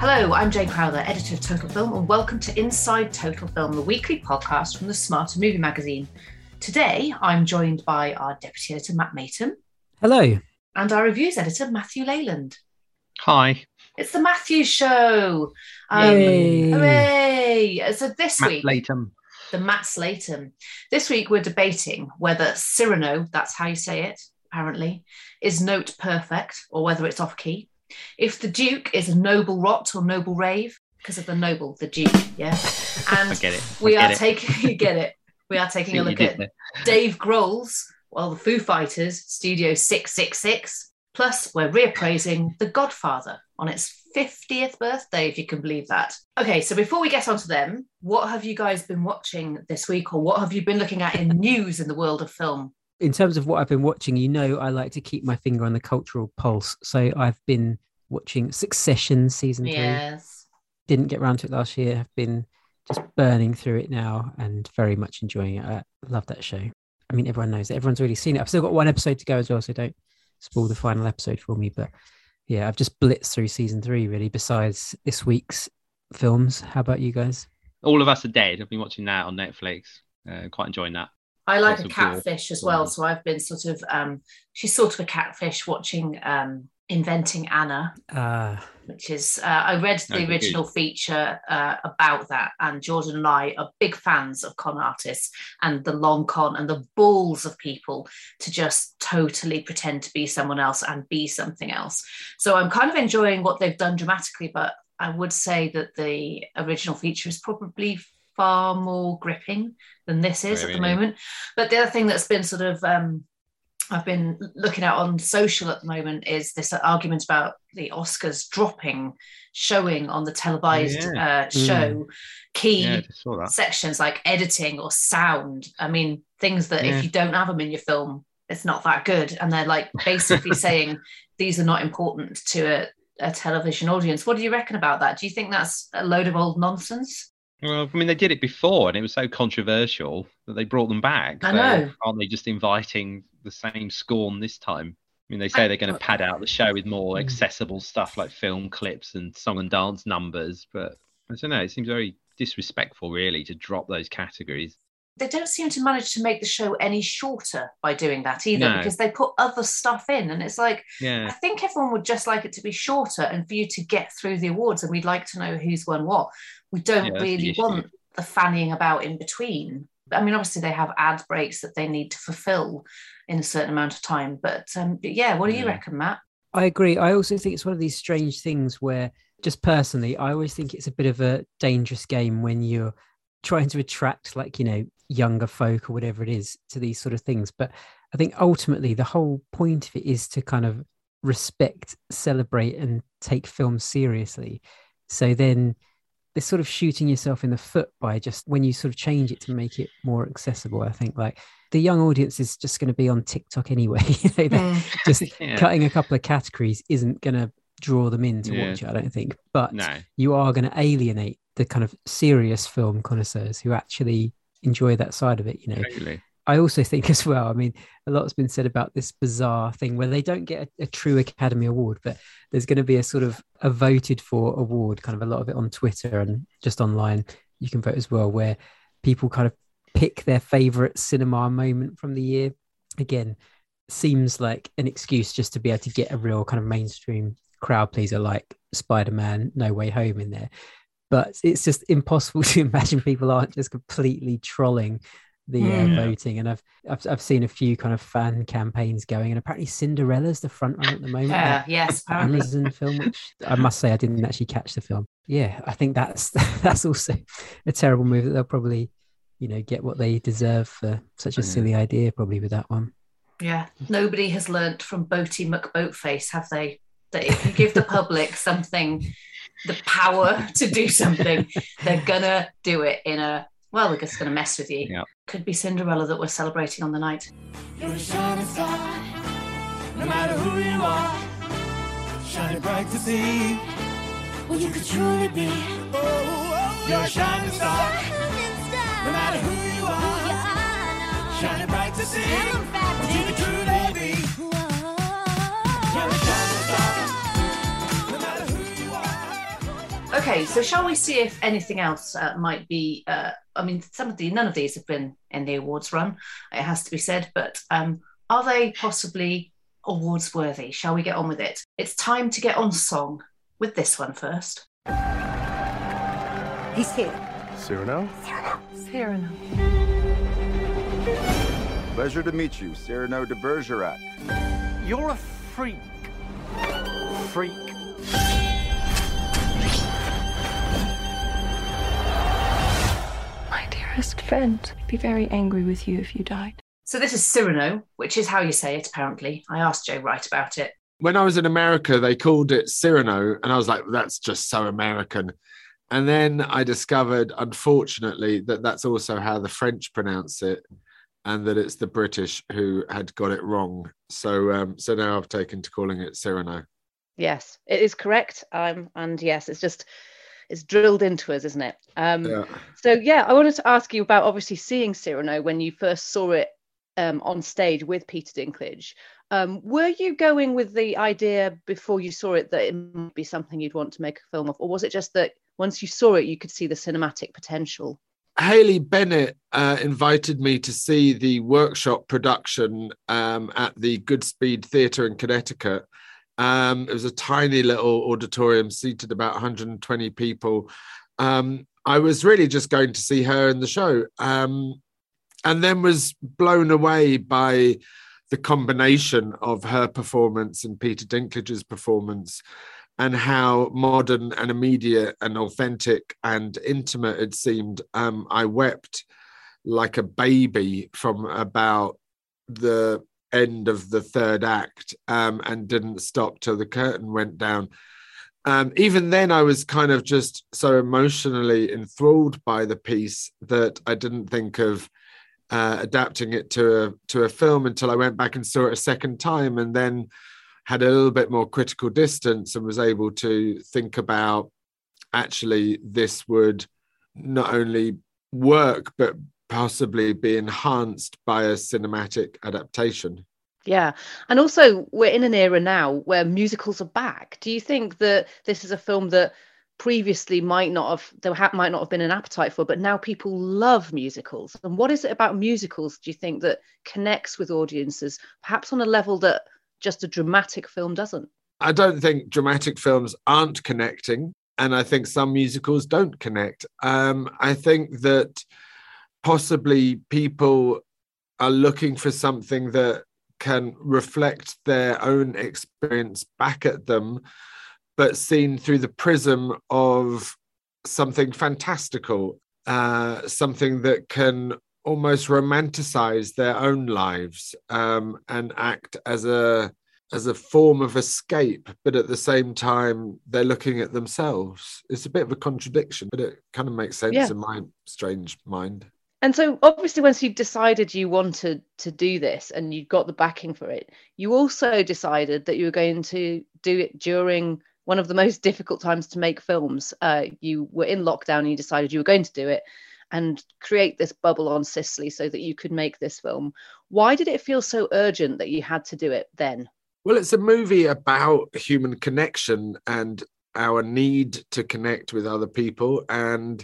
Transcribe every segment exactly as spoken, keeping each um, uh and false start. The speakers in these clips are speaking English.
Hello, I'm Jane Crowther, editor of Total Film, and welcome to Inside Total Film, the weekly podcast from the Smarter Movie Magazine. Today, I'm joined by our deputy editor, Matt Mayton. Hello. And our reviews editor, Matthew Leyland. Hi. It's the Matthew Show. Um, Yay. Hooray! So this Matt week, Slayton. the Matt Slayton. This week, we're debating whether Cyrano, that's how you say it, apparently, is note perfect or whether it's off-key. If the Duke is a noble rot or noble rave, because of the noble, the Duke, yeah. And I get it. I we get are it. taking, you get it. We are taking See a what look you at did Dave Grohl's, well, the Foo Fighters, Studio six six six. Plus, we're reappraising The Godfather on its fiftieth birthday, if you can believe that. Okay, so before we get on to them, what have you guys been watching this week, or what have you been looking at in news in the world of film? In terms of what I've been watching, you know I like to keep my finger on the cultural pulse. So I've been watching Succession season three. Yes. Didn't get around to it last year. I've been just burning through it now and very much enjoying it. I love that show. I mean, everyone knows it. Everyone's already seen it. I've still got one episode to go as well, so don't spoil the final episode for me. But yeah, I've just blitzed through season three, really, besides this week's films. How about you guys? All of Us Are Dead. I've been watching that on Netflix. Uh, quite enjoying that. I like Lots a of catfish gore. as well, Mm. so I've been sort of, um, she's sort of a catfish watching um, Inventing Anna, Uh, which is, uh, I read the Oh, good. original feature uh, about that, and Jordan and I are big fans of con artists and the long con and the balls of people to just totally pretend to be someone else and be something else. So I'm kind of enjoying what they've done dramatically, but I would say that the original feature is probably far more gripping than this is at the Really? moment. But the other thing that's been sort of um, I've been looking at on social at the moment is this argument about the Oscars dropping showing on the televised Yeah. uh, show key Yeah, I just saw that. sections like editing or sound. I mean, things that Yeah. if you don't have them in your film, it's not that good. And they're like basically saying these are not important to a, a television audience. What do you reckon about that? Do you think that's a load of old nonsense? Well, I mean, they did it before, and it was so controversial that they brought them back. I So know. Aren't they just inviting the same scorn this time? I mean, they say I- they're going to pad out the show with more Mm. accessible stuff like film clips and song and dance numbers, but I don't know. It seems very disrespectful, really, to drop those categories. They don't seem to manage to make the show any shorter by doing that either, No. because they put other stuff in, and it's like, I Yeah, think everyone would just like it to be shorter and for you to get through the awards, and we'd like to know who's won what. We don't Yeah, that's the really issue. want the fannying about in between. I mean, obviously they have ad breaks that they need to fulfill in a certain amount of time, but, um, but yeah, what do you Yeah. reckon, Matt? I agree. I also think it's one of these strange things where, just personally, I always think it's a bit of a dangerous game when you're trying to attract, like, you know, younger folk or whatever it is to these sort of things. But I think ultimately the whole point of it is to kind of respect, celebrate, and take films seriously. So then they're sort of shooting yourself in the foot by just when you sort of change it to make it more accessible. I think like the young audience is just going to be on TikTok anyway. You know, they're Mm. just Yeah. cutting a couple of categories isn't going to draw them in to Yeah. watch it, I don't think. But no. you are going to alienate the kind of serious film connoisseurs who actually enjoy that side of it, you know. Totally. I also think as well, I mean, a lot's been said about this bizarre thing where they don't get a, a true Academy Award, but there's going to be a sort of a voted for award, kind of a lot of it on Twitter and just online. You can vote as well, where people kind of pick their favorite cinema moment from the year. Again, seems like an excuse just to be able to get a real kind of mainstream crowd pleaser like Spider-Man No Way Home in there. But it's just impossible to imagine people aren't just completely trolling the uh, Mm. voting. And I've, I've I've seen a few kind of fan campaigns going, and apparently Cinderella's the front runner at the moment. Yeah, that yes, apparently. Amazon film, which I must say I didn't actually catch the film. Yeah, I think that's that's also a terrible move that they'll probably, you know, get what they deserve for such a Yeah. silly idea probably with that one. Yeah, nobody has learnt from Boaty McBoatface, have they? That if you give the public something, the power to do something, they're gonna do it in a, well, they're just gonna mess with you. Yeah. Could be Cinderella that we're celebrating on the night. You're a shining star, no matter who you are, shining bright to see what you could truly be. Oh, oh, you're a shining star, no matter who you are, shining bright to see what you could truly be. You're a shining star, no matter who you are. Okay, so shall we see if anything else uh, might be? Uh, I mean, some of the none of these have been in the awards run. It has to be said, but um, are they possibly awards worthy? Shall we get on with it? It's time to get on song with this one first. He's here. Cyrano? Cyrano. Pleasure to meet you, Cyrano de Bergerac. You're a freak. Freak. My dearest friend, I'd be very angry with you if you died. So this is Cyrano, which is how you say it, apparently. I asked Joe Wright about it. When I was in America, they called it Cyrano, and I was like, that's just so American. And then I discovered, unfortunately, that that's also how the French pronounce it, and that it's the British who had got it wrong. So um, so now I've taken to calling it Cyrano. Yes, it is correct. Um, and yes, it's just, it's drilled into us, isn't it? Um, Yeah. So yeah, I wanted to ask you about obviously seeing Cyrano when you first saw it um, on stage with Peter Dinklage. Um, were you going with the idea before you saw it that it might be something you'd want to make a film of, or was it just that once you saw it, you could see the cinematic potential? Haley Bennett uh, invited me to see the workshop production um, at the Goodspeed Theatre in Connecticut. Um, it was a tiny little auditorium, seated about one hundred twenty people. Um, I was really just going to see her in the show, um, and then was blown away by the combination of her performance and Peter Dinklage's performance, and how modern and immediate and authentic and intimate it seemed. Um, I wept like a baby from about the end of the third act um, and didn't stop till the curtain went down. Um, even then, I was kind of just so emotionally enthralled by the piece that I didn't think of uh, adapting it to a, to a film until I went back and saw it a second time, and then had a little bit more critical distance and was able to think about, actually, this would not only work, but possibly be enhanced by a cinematic adaptation. Yeah. And also we're in an era now where musicals are back. Do you think that this is a film that previously might not have, there ha- might not have been an appetite for, but now people love musicals? And what is it about musicals, do you think, that connects with audiences, perhaps on a level that just a dramatic film doesn't? I don't think dramatic films aren't connecting, and I think some musicals don't connect. Um, I think that possibly people are looking for something that can reflect their own experience back at them, but seen through the prism of something fantastical, uh, something that can almost romanticize their own lives um, and act as a as a form of escape, but at the same time they're looking at themselves. It's a bit of a contradiction, but it kind of makes sense Yeah. in my strange mind. And so obviously once you decided you wanted to do this and you got the backing for it, you also decided that you were going to do it during one of the most difficult times to make films. Uh, you were in lockdown and you decided you were going to do it and create this bubble on Sicily so that you could make this film. Why did it feel so urgent that you had to do it then? Well, it's a movie about human connection and our need to connect with other people, and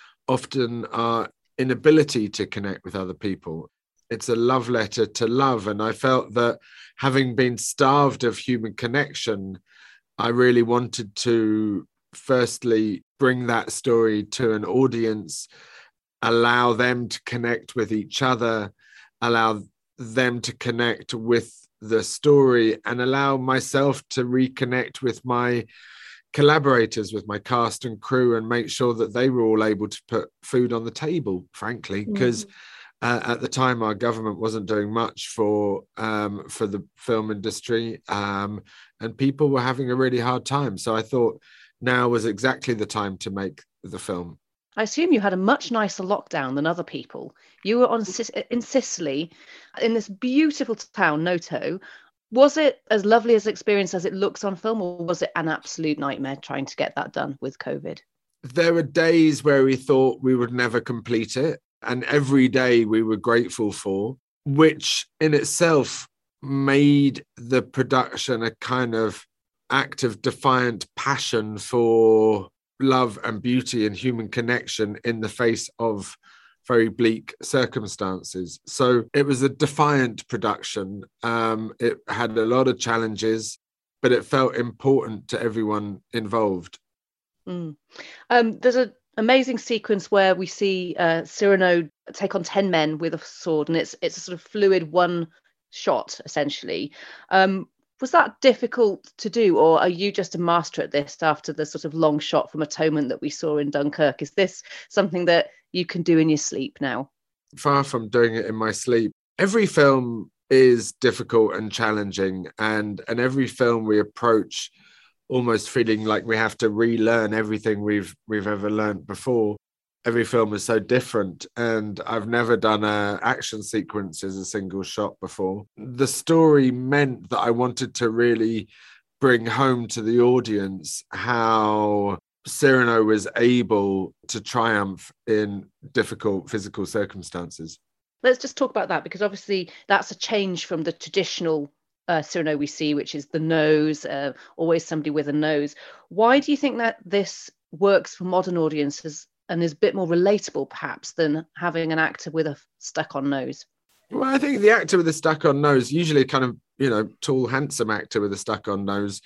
often our inability to connect with other people. It's a love letter to love. And I felt that having been starved of human connection, I really wanted to firstly bring that story to an audience, allow them to connect with each other, allow them to connect with the story, and allow myself to reconnect with my collaborators, with my cast and crew, and make sure that they were all able to put food on the table, frankly, because uh, at the time our government wasn't doing much for um, for the film industry, um, and people were having a really hard time. So I thought now was exactly the time to make the film. I assume you had a much nicer lockdown than other people. You were on Sic- in Sicily, in this beautiful town, Noto. Was it as lovely as experience as it looks on film, or was it an absolute nightmare trying to get that done with COVID? There were days where we thought we would never complete it, and every day we were grateful for, which in itself made the production a kind of act of defiant passion for love and beauty and human connection in the face of very bleak circumstances. So it was a defiant production. Um, it had a lot of challenges, but it felt important to everyone involved. Mm. Um, there's an amazing sequence where we see uh, Cyrano take on ten men with a sword, and it's it's a sort of fluid one shot, essentially. Um, was that difficult to do, or are you just a master at this after the sort of long shot from Atonement that we saw in Dunkirk? Is this something that you can do in your sleep now? Far from doing it in my sleep. Every film is difficult and challenging, and and every film we approach almost feeling like we have to relearn everything we've we've ever learned before. Every film is so different, and I've never done a action sequence as a single shot before. The story meant that I wanted to really bring home to the audience how Cyrano was able to triumph in difficult physical circumstances. Let's just talk about that, because obviously that's a change from the traditional uh, Cyrano we see, which is the nose, uh, always somebody with a nose. Why do you think that this works for modern audiences and is a bit more relatable, perhaps, than having an actor with a stuck-on nose? Well, I think the actor with a stuck-on nose, usually kind of, you know, tall, handsome actor with a stuck-on nose,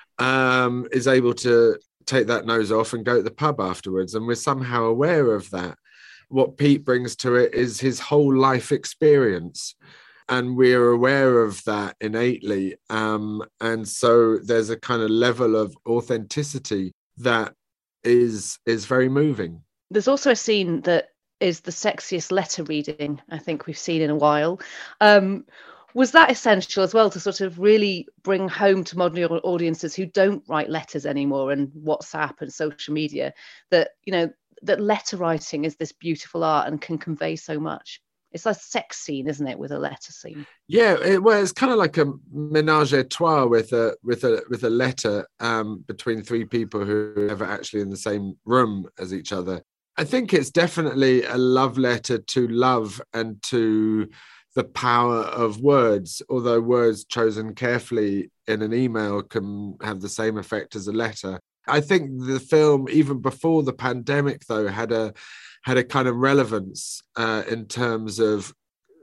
um, is able to take that nose off and go to the pub afterwards. And we're somehow aware of that. What Pete brings to it is his whole life experience. And we're aware of that innately. Um, and so there's a kind of level of authenticity that is is very moving. There's also a scene that is the sexiest letter reading I think we've seen in a while. Um, was that essential as well to sort of really bring home to modern audiences who don't write letters anymore and WhatsApp and social media, that, you know, that letter writing is this beautiful art and can convey so much? It's a sex scene, isn't it, with a letter scene? Yeah, it, well, it's kind of like a ménage à trois with a with a with a letter um, between three people who are never actually in the same room as each other. I think it's definitely a love letter to love and to the power of words, although words chosen carefully in an email can have the same effect as a letter. I think the film, even before the pandemic, though, had a had a kind of relevance uh, in terms of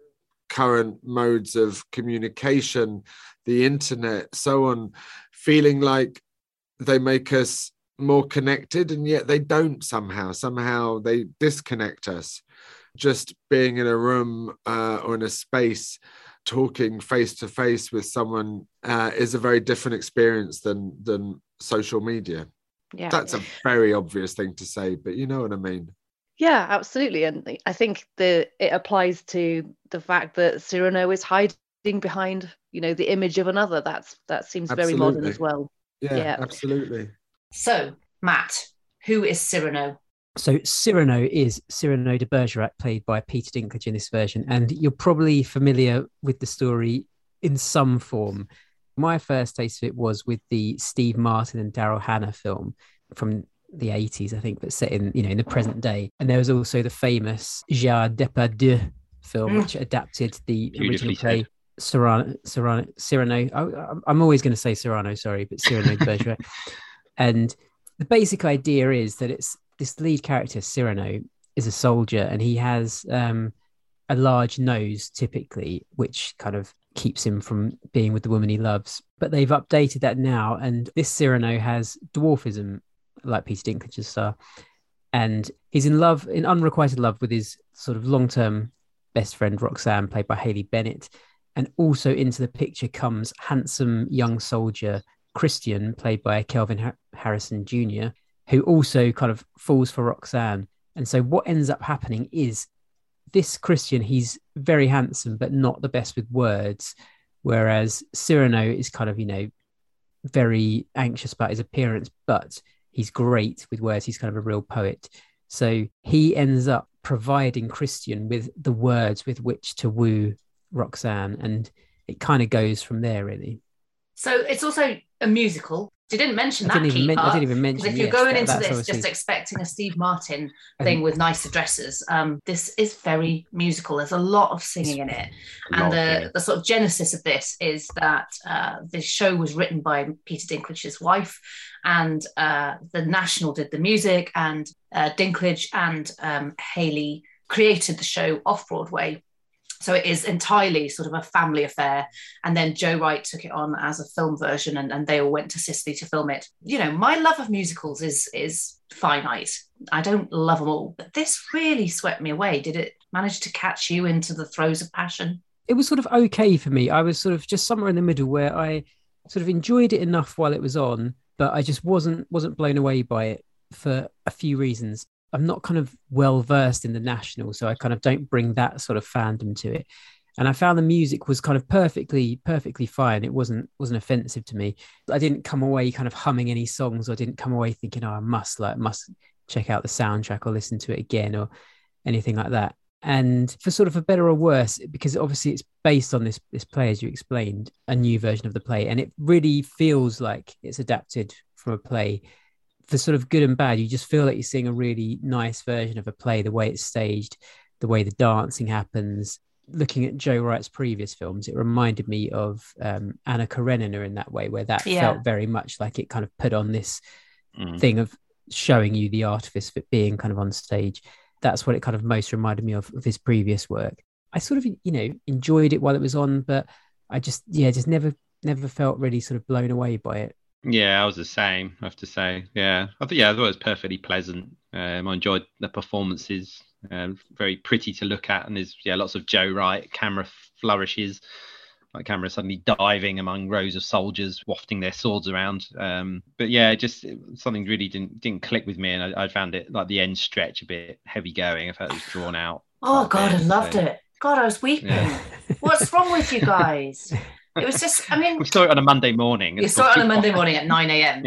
current modes of communication, the internet, so on, feeling like they make us more connected, and yet they don't somehow. Somehow they disconnect us. Just being in a room uh, or in a space, talking face to face with someone uh, is a very different experience than than social media. Yeah, that's a very obvious thing to say, but you know what I mean. Yeah, absolutely. And I think the it applies to the fact that Cyrano is hiding behind, you know, the image of another. That's that seems Absolutely. very modern as well. Yeah, yeah, absolutely. So, Matt, who is Cyrano? So Cyrano is Cyrano de Bergerac, played by Peter Dinklage in this version. And you're probably familiar with the story in some form. My first taste of it was with the Steve Martin and Daryl Hannah film from the eighties, I think, but set in, you know, in the present day. And there was also the famous Gérard Depardieu film, mm. which adapted the original play Cyrano. Cyrano, Cyrano I, I'm always going to say Cyrano, sorry, but Cyrano de Bergerac. And the basic idea is that it's this lead character, Cyrano, is a soldier, and he has um, a large nose, typically, which kind of keeps him from being with the woman he loves. But they've updated that now, and this Cyrano has dwarfism, like Peter Dinklage's star, and he's in love, in unrequited love with his sort of long-term best friend, Roxanne, played by Hayley Bennett. And also into the picture comes handsome young soldier Christian, played by Kelvin ha- Harrison Junior, who also kind of falls for Roxanne. And so what ends up happening is this Christian, he's very handsome, but not the best with words. Whereas Cyrano is kind of, you know, very anxious about his appearance, but he's great with words. He's kind of a real poet. So he ends up providing Christian with the words with which to woo Roxanne. And it kind of goes from there, really. So it's also a musical. You didn't mention I that didn't even key men- I part. didn't even mention. Because if you're yes, going that- into that's this obviously- just expecting a Steve Martin I thing think- with nicer dresses, um, this is very musical. There's a lot of singing in it. A lot And of the, singing. the sort of genesis of this is that uh, this show was written by Peter Dinklage's wife, and uh, the National did the music, and uh, Dinklage and um, Haley created the show off Broadway. So it is entirely sort of a family affair. And then Joe Wright took it on as a film version, and, and they all went to Sicily to film it. You know, my love of musicals is is finite. I don't love them all, but this really swept me away. Did it manage to catch you into the throes of passion? It was sort of okay for me. I was sort of just somewhere in the middle where I sort of enjoyed it enough while it was on, but I just wasn't wasn't blown away by it for a few reasons. I'm not kind of well versed in the National, so I kind of don't bring that sort of fandom to it. And I found the music was kind of perfectly, perfectly fine. It wasn't wasn't offensive to me. I didn't come away kind of humming any songs, or didn't come away thinking, oh, I must like must check out the soundtrack or listen to it again or anything like that. And for sort of a better or worse, because obviously it's based on this this play, as you explained, a new version of the play, and it really feels like it's adapted from a play. For sort of good and bad, you just feel like you're seeing a really nice version of a play, the way it's staged, the way the dancing happens. Looking at Joe Wright's previous films, it reminded me of um, Anna Karenina in that way, where that Yeah. felt very much like it kind of put on this Mm. thing of showing you the artifice of it being kind of on stage. That's what it kind of most reminded me of, of his previous work. I sort of, you know, enjoyed it while it was on, but I just, yeah, just never, never felt really sort of blown away by it. Yeah, I was the same, I have to say. Yeah, I think yeah, I thought it was perfectly pleasant. Um, I enjoyed the performances. Um, very pretty to look at, and there's yeah, lots of Joe Wright camera flourishes, like camera suddenly diving among rows of soldiers wafting their swords around. Um, but yeah, just it, something really didn't didn't click with me, and I, I found it like the end stretch a bit heavy going. I felt it was drawn out. Oh, quite a God, I bit, loved so- it. God, I was weeping. Yeah. What's wrong with you guys? It was just, I mean, We saw it on a Monday morning. you saw it on a Monday Yeah. morning at nine a.m.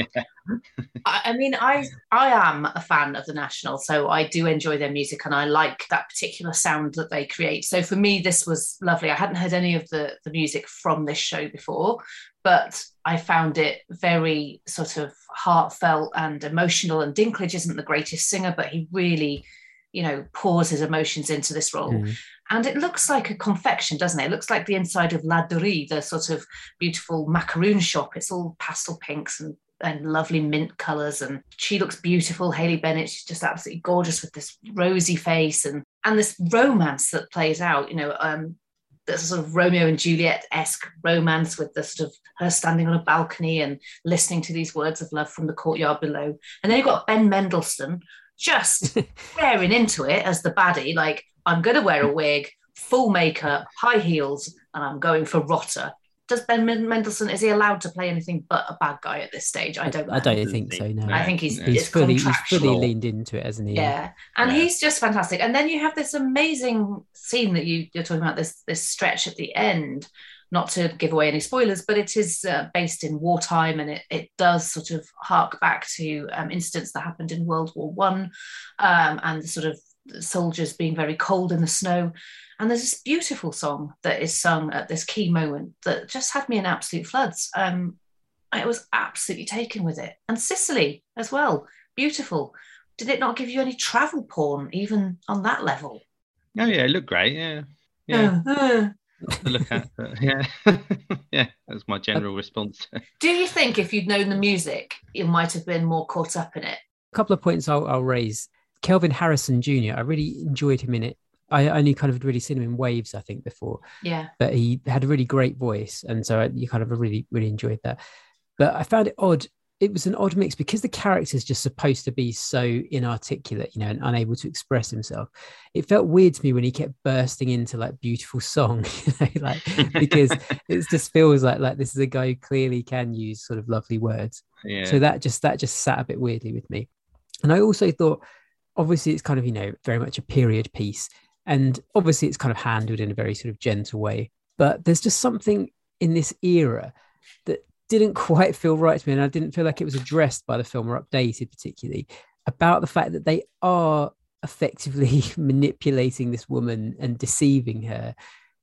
I, I mean, I I am a fan of the National, so I do enjoy their music, and I like that particular sound that they create. So for me, this was lovely. I hadn't heard any of the, the music from this show before, but I found it very sort of heartfelt and emotional. And Dinklage isn't the greatest singer, but he really, you know, pours his emotions into this role. Mm. And it looks like a confection, doesn't it? It looks like the inside of La Dorie, the sort of beautiful macaroon shop. It's all pastel pinks and, and lovely mint colours. And she looks beautiful. Hayley Bennett, she's just absolutely gorgeous with this rosy face and, and this romance that plays out, you know, um, the sort of Romeo and Juliet-esque romance with the sort of her standing on a balcony and listening to these words of love from the courtyard below. And then you've got Ben Mendelsohn just wearing into it as the baddie, like, I'm going to wear a wig, full makeup, high heels, and I'm going for Rotter. Does Ben Mendelsohn, is he allowed to play anything but a bad guy at this stage? I don't know. I don't think so. No, I think he's, Yeah. he's it's fully he's contractual. fully leaned into it, hasn't he? Yeah, and Yeah. he's just fantastic. And then you have this amazing scene that you, you're talking about, this this stretch at the end. Not to give away any spoilers, but it is uh, based in wartime, and it, it does sort of hark back to um, incidents that happened in World War One, um, and the sort of soldiers being very cold in the snow. And there's this beautiful song that is sung at this key moment that just had me in absolute floods. Um, I was absolutely taken with it. And Sicily as well, beautiful. Did it not give you any travel porn, even on that level? Oh yeah, it looked great. Yeah, yeah. Uh, uh. To look at, but yeah, yeah. That's my general response. Do you think if you'd known the music, you might have been more caught up in it? A couple of points I'll, I'll raise. Kelvin Harrison Junior I really enjoyed him in it. I only kind of really seen him in Waves, I think, before, Yeah. but he had a really great voice, and so I, you kind of really, really enjoyed that. But I found it odd. It was an odd mix because the character's just supposed to be so inarticulate, you know, and unable to express himself. It felt weird to me when he kept bursting into like beautiful song, you know, like because it just feels like like this is a guy who clearly can use sort of lovely words. Yeah. So that just that just sat a bit weirdly with me. And I also thought, obviously, it's kind of, you know, very much a period piece, and obviously it's kind of handled in a very sort of gentle way. But there's just something in this era that didn't quite feel right to me, and I didn't feel like it was addressed by the film or updated particularly, about the fact that they are effectively manipulating this woman and deceiving her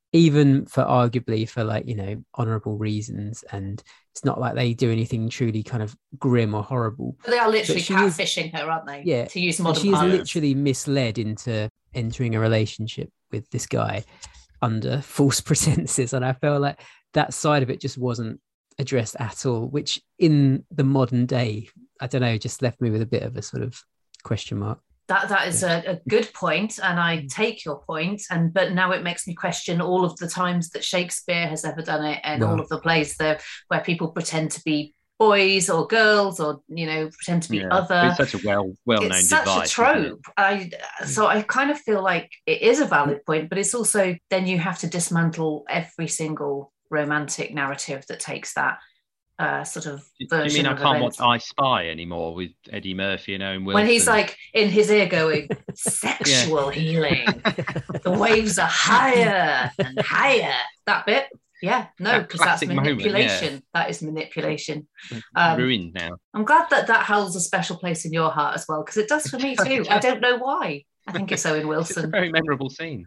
even for arguably for like, you know, honorable reasons. And it's not like they do anything truly kind of grim or horrible. They are literally But she is- catfishing her, aren't they? Yeah. To use And modern she is parlance. literally misled into entering a relationship with this guy under false pretenses. And I felt like that side of it just wasn't addressed at all, which in the modern day, I don't know, just left me with a bit of a sort of question mark. That that is a, a good point, and I take your point. And but now it makes me question all of the times that Shakespeare has ever done it, and Wow. all of the plays there where people pretend to be boys or girls, or you know, pretend to be Yeah. other. It's such a well well known It's such device. a isn't it? trope. I so I kind of feel like it is a valid point, but it's also then you have to dismantle every single romantic narrative that takes that uh, sort of Do version. you mean I of can't events. watch I Spy anymore with Eddie Murphy and Owen Wilson? When he's like in his ear going, sexual healing, the waves are higher and higher. That bit, yeah, no, That because that's classic moment, manipulation. yeah. That is manipulation. Um, ruined now. I'm glad that that holds a special place in your heart as well, because it does for me too. I don't know why. I think it's Owen It's a Wilson. very memorable scene.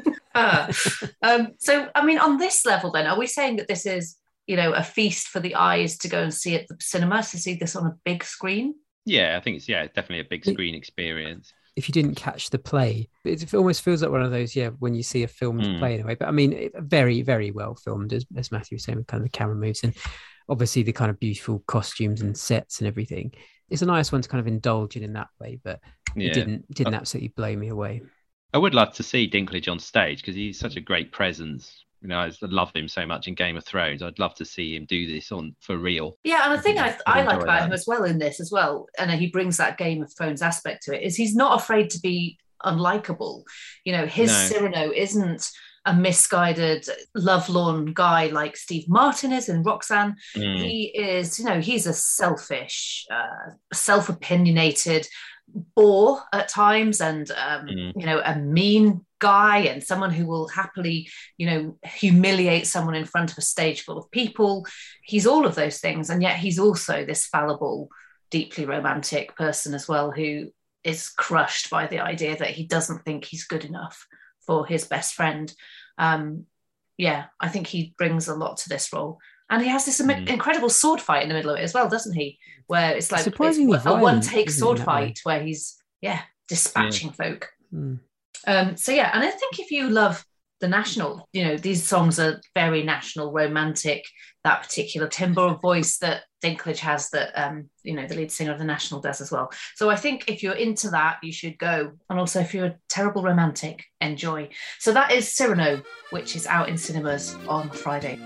Uh, um, so, I mean, on this level, then, are we saying that this is, you know, a feast for the eyes to go and see at the cinema, to see this on a big screen? Yeah, I think it's yeah, it's definitely a big screen experience. If you didn't catch the play, it it almost feels like one of those, yeah, when you see a filmed Mm. play in a way. But I mean, it- very, very well filmed, as, as Matthew was saying, with kind of the camera moves and obviously the kind of beautiful costumes and sets and everything. It's a nice one to kind of indulge in in that way, but Yeah. it didn't didn't I- absolutely blow me away. I would love to see Dinklage on stage because he's such a great presence. You know, I just love him so much in Game of Thrones. I'd love to see him do this on for real. Yeah, and the thing I, I'd I like enjoy about that. him as well in this as well, and he brings that Game of Thrones aspect to it, is he's not afraid to be unlikable. You know, his No. Cyrano isn't a misguided, lovelorn guy like Steve Martin is in Roxanne. Mm. He is, you know, he's a selfish, uh, self-opinionated bore at times, and um, Mm. you know, a mean guy, and someone who will happily, you know, humiliate someone in front of a stage full of people. He's all of those things, and yet he's also this fallible, deeply romantic person as well, who is crushed by the idea that he doesn't think he's good enough for his best friend. Um, yeah, I think he brings a lot to this role. And he has this im- Mm. incredible sword fight in the middle of it as well, doesn't he? Where it's like it's Surprisingly a violent, one-take isn't it, sword in that way? fight where he's, yeah, dispatching folk. Hmm. Um, so yeah, and I think if you love the National, you know, these songs are very national, romantic, that particular timbre of voice that Dinklage has that, um, you know, the lead singer of the National does as well. So I think if you're into that, you should go. And also if you're a terrible romantic, enjoy. So that is Cyrano, which is out in cinemas on Friday.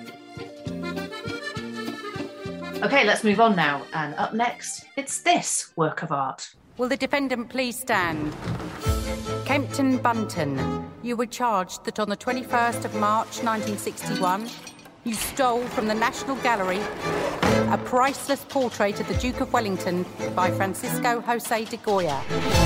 Okay, let's move on now. And up next, it's this work of art. Will the defendant please stand? Kempton Bunton, you were charged that on the twenty-first of March nineteen sixty-one, you stole from the National Gallery a priceless portrait of the Duke of Wellington by Francisco José de Goya.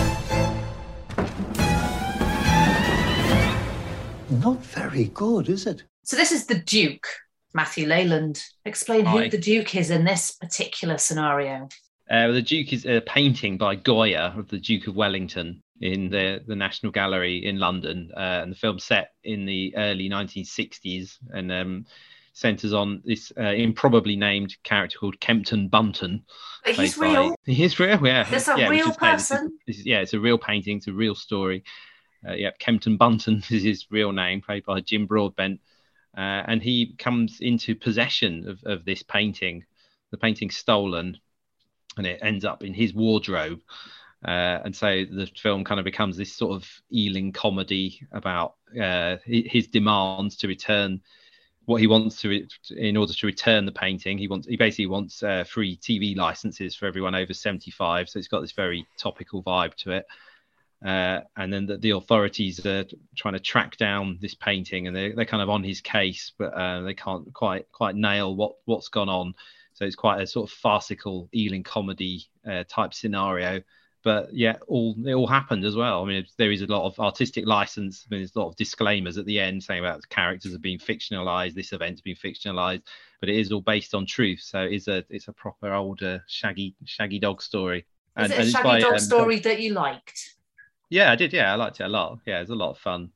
Not very good, is it? So this is the Duke, Matthew Leyland. Explain who Hi. the Duke is in this particular scenario. Uh, the Duke is a painting by Goya of the Duke of Wellington in the, the National Gallery in London. Uh, and the film's set in the early nineteen sixties and um, centres on this uh, improbably named character called Kempton Bunton. But he's played by- real. He is real, yeah. There's a yeah, we real should say this is- person. this is- yeah, it's a real painting. It's a real story. Uh, yeah, Kempton Bunton is his real name, played by Jim Broadbent. Uh, and he comes into possession of, of this painting. The painting's stolen and it ends up in his wardrobe. Uh, and so the film kind of becomes this sort of Ealing comedy about uh, hi- his demands to return what he wants to re- in order to return the painting. He wants he basically wants uh, free T V licenses for everyone over seventy-five. So it's got this very topical vibe to it. Uh, and then the, the authorities are trying to track down this painting, and they're, they're kind of on his case, but uh, they can't quite quite nail what what's gone on. So it's quite a sort of farcical Ealing comedy uh, type scenario. But yeah, all it all happened as well. I mean, there is a lot of artistic license. I mean, there's a lot of disclaimers at the end saying about the characters have been fictionalized, this event's been fictionalized, but it is all based on truth. So it's a it's a proper old uh, shaggy shaggy dog story. Is it a it's shaggy by, dog um, story that you liked? Yeah, I did. Yeah, I liked it a lot. Yeah, it was a lot of fun.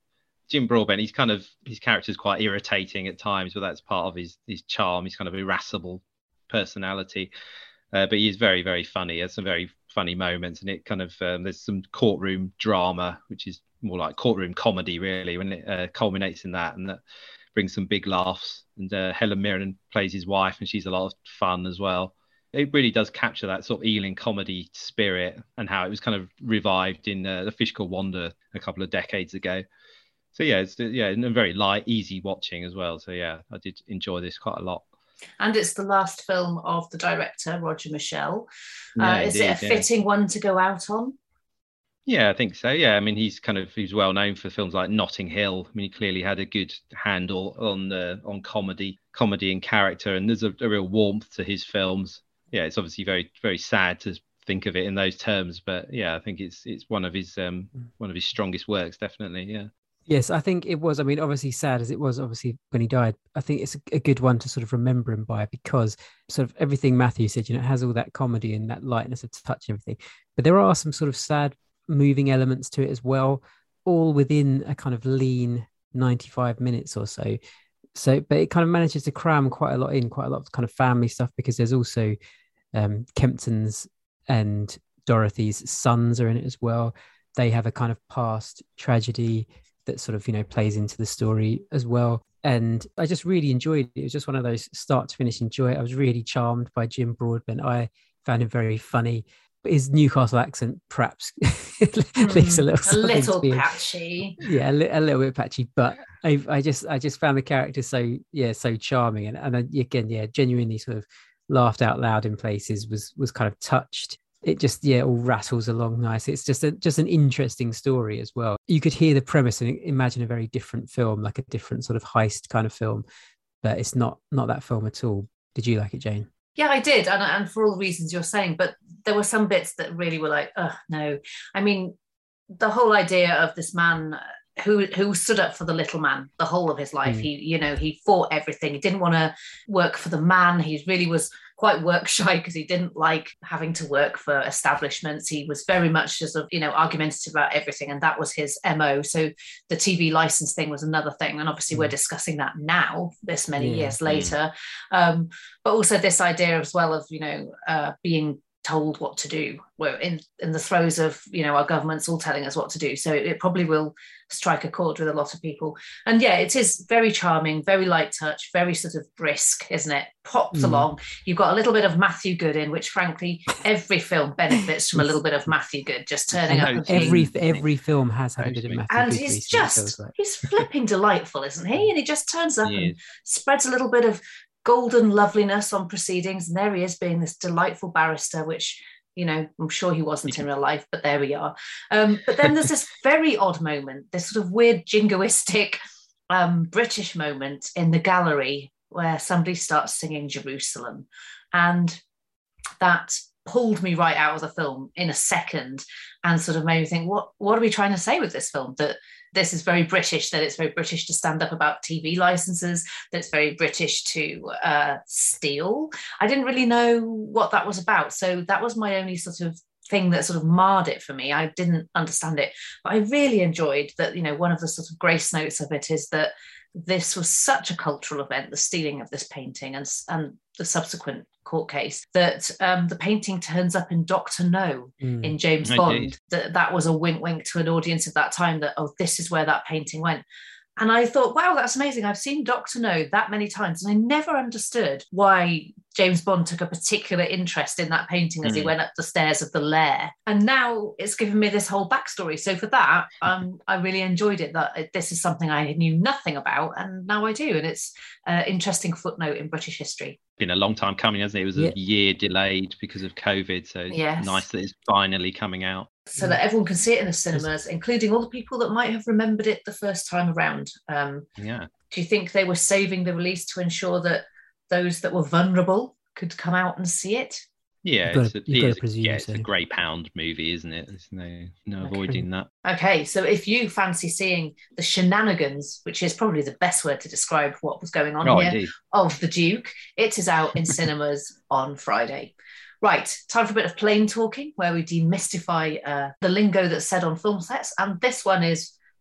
Jim Broadbent, he's kind of, his character's quite irritating at times, but that's part of his his charm. He's kind of irascible personality, uh, but he's very, very funny. There's some very funny moments, and it kind of um, there's some courtroom drama, which is more like courtroom comedy, really, when it uh, culminates in that, and that brings some big laughs. And uh, Helen Mirren plays his wife, and she's a lot of fun as well. It really does capture that sort of Ealing comedy spirit, and how it was kind of revived in uh, The Fish Called Wanda a couple of decades ago. So yeah, it's yeah, and very light, easy watching as well. So yeah, I did enjoy this quite a lot. And it's the last film of the director, Roger Michell. Yeah, uh, is indeed, it a yeah. fitting one to go out on? Yeah, I think so. Yeah, I mean, he's kind of he's well known for films like Notting Hill. I mean, he clearly had a good handle on uh, on comedy, comedy and character, and there's a, a real warmth to his films. Yeah, it's obviously very very sad to think of it in those terms, but yeah, I think it's it's one of his um one of his strongest works, definitely. Yeah. Yes, I think it was. I mean, obviously sad as it was, obviously when he died, I think it's a, a good one to sort of remember him by, because sort of everything Matthew said, you know, it has all that comedy and that lightness of touch and everything. But there are some sort of sad, moving elements to it as well, all within a kind of lean ninety-five minutes or so. So, but it kind of manages to cram quite a lot in, quite a lot of kind of family stuff, because there's also um, Kempton's and Dorothy's sons are in it as well. They have a kind of past tragedy that sort of, you know, plays into the story as well. And I just really enjoyed it. It was just one of those start to finish enjoy it. I was really charmed by Jim Broadbent. I found him very funny. But his Newcastle accent perhaps mm, leaves a little, a little patchy. Yeah, a, li- a little bit patchy. But I, I just, I just found the character so, yeah, so charming. And, and I, again, yeah, genuinely sort of laughed out loud in places. Was was kind of touched. It just, yeah, all rattles along nice. It's just a, just an interesting story as well. You could hear the premise and imagine a very different film, like a different sort of heist kind of film, but it's not not that film at all. Did you like it, Jane? Yeah, I did, and, and for all the reasons you're saying, but there were some bits that really were like, oh, no. I mean, the whole idea of this man who who stood up for the little man the whole of his life. Mm. He, you know, he fought everything. He didn't want to work for the man. He really was quite work shy because he didn't like having to work for establishments. He was very much just, you know, argumentative about everything, and that was his M O. So the T V license thing was another thing, and obviously mm. we're discussing that now, this many yeah. years later. Mm. Um, but also this idea as well of, you know, uh, being told what to do. We're in in the throes of, you know, our government's all telling us what to do, so it, it probably will strike a chord with a lot of people. And yeah, it is very charming, very light touch, very sort of brisk, isn't it? Pops mm. along. You've got a little bit of Matthew Good in, which frankly every film benefits from a little bit of Matthew Good just turning up. And every being, every film has had a bit of Matthew and Good, he's just like. he's flipping delightful, isn't he? And he just turns up and spreads a little bit of golden loveliness on proceedings, and there he is being this delightful barrister, which, you know, I'm sure he wasn't in real life, but there we are. Um, but then there's this very odd moment, this sort of weird jingoistic um, British moment in the gallery where somebody starts singing Jerusalem, and that pulled me right out of the film in a second and sort of made me think, what what are we trying to say with this film? That this is very British, that it's very British to stand up about T V licenses, that it's very British to uh, steal. I didn't really know what that was about. So that was my only sort of thing that sort of marred it for me. I didn't understand it. But I really enjoyed that, you know, one of the sort of grace notes of it is that this was such a cultural event, the stealing of this painting and, and the subsequent court case, that um, the painting turns up in Doctor No mm. in James I Bond. Did. That that was a wink wink to an audience of that time that, oh, this is where that painting went. And I thought, wow, that's amazing. I've seen Doctor No that many times, and I never understood why James Bond took a particular interest in that painting as mm. he went up the stairs of the lair. And now it's given me this whole backstory. So for that, um, I really enjoyed it, that this is something I knew nothing about, and now I do. And it's an interesting footnote in British history. Been a long time coming, hasn't it? It was a yeah. year delayed because of COVID. So it's yes. nice that it's finally coming out. So that everyone can see it in the cinemas, including all the people that might have remembered it the first time around. Um, yeah. Do you think they were saving the release to ensure that those that were vulnerable could come out and see it? Yeah, gotta, it's, a, it is, yeah, it's a Grey Pound movie, isn't it? There's no, no okay. avoiding that. Okay, so if you fancy seeing the shenanigans, which is probably the best word to describe what was going on oh, here, indeed. of The Duke, it is out in cinemas on Friday. Right, time for a bit of plain talking, where we demystify uh, the lingo that's said on film sets. And this one is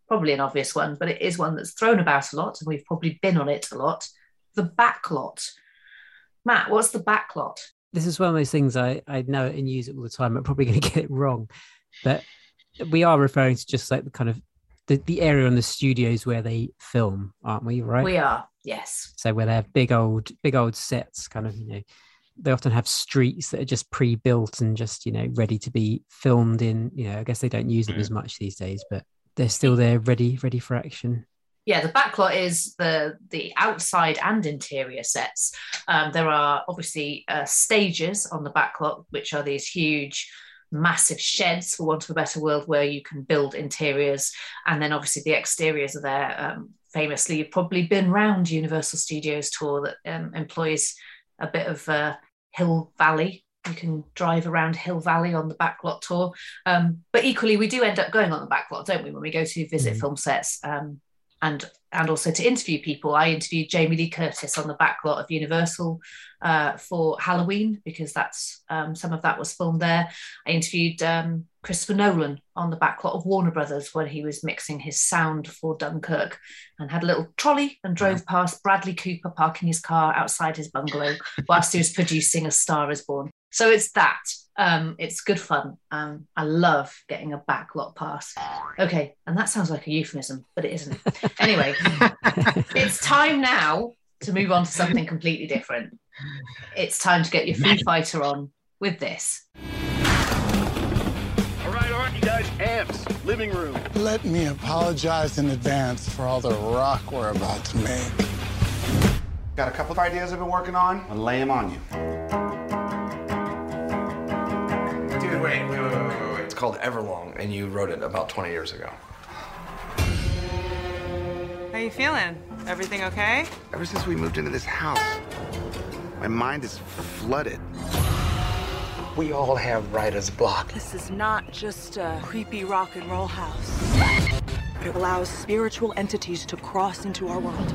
probably an obvious one, but it is one that's thrown about a lot, and we've probably been on it a lot. The backlot. Matt, what's the backlot? This is one of those things I, I know it and use it all the time. I'm probably going to get it wrong, but we are referring to just like the kind of the, the area in the studios where they film, aren't we? Right. We are. Yes. So where they have big old, big old sets, kind of, you know, they often have streets that are just pre-built and just, you know, ready to be filmed in, you know, I guess they don't use them as much these days, but they're still there ready, ready for action. Yeah, the backlot is the the outside and interior sets. Um, there are obviously uh, stages on the backlot, which are these huge, massive sheds, for want of a better word, where you can build interiors. And then obviously the exteriors are there. Um, famously, you've probably been round Universal Studios tour that um, employs a bit of uh, Hill Valley. You can drive around Hill Valley on the backlot tour. Um, but equally, we do end up going on the backlot, don't we, when we go to visit mm-hmm. film sets. Um, and and also to interview people. I interviewed Jamie Lee Curtis on the backlot of Universal uh, for Halloween, because that's um, some of that was filmed there. I interviewed um, Christopher Nolan on the backlot of Warner Brothers when he was mixing his sound for Dunkirk, and had a little trolley and drove past Bradley Cooper parking his car outside his bungalow whilst he was producing A Star Is Born. So it's that. Um, it's good fun. Um, I love getting a backlot pass. Okay, and that sounds like a euphemism, but it isn't. Anyway, it's time now to move on to something completely different. It's time to get your Foo Fighter on with this. All right, all right, you guys, amps, living room. Let me apologize in advance for all the rock we're about to make. Got a couple of ideas I've been working on. I'll lay them on you. Dude, wait, wait, wait, wait, wait, wait. It's called Everlong, and you wrote it about twenty years ago. How you feeling? Everything okay? Ever since we moved into this house, my mind is flooded. We all have writer's block. This is not just a creepy rock and roll house. It allows spiritual entities to cross into our world.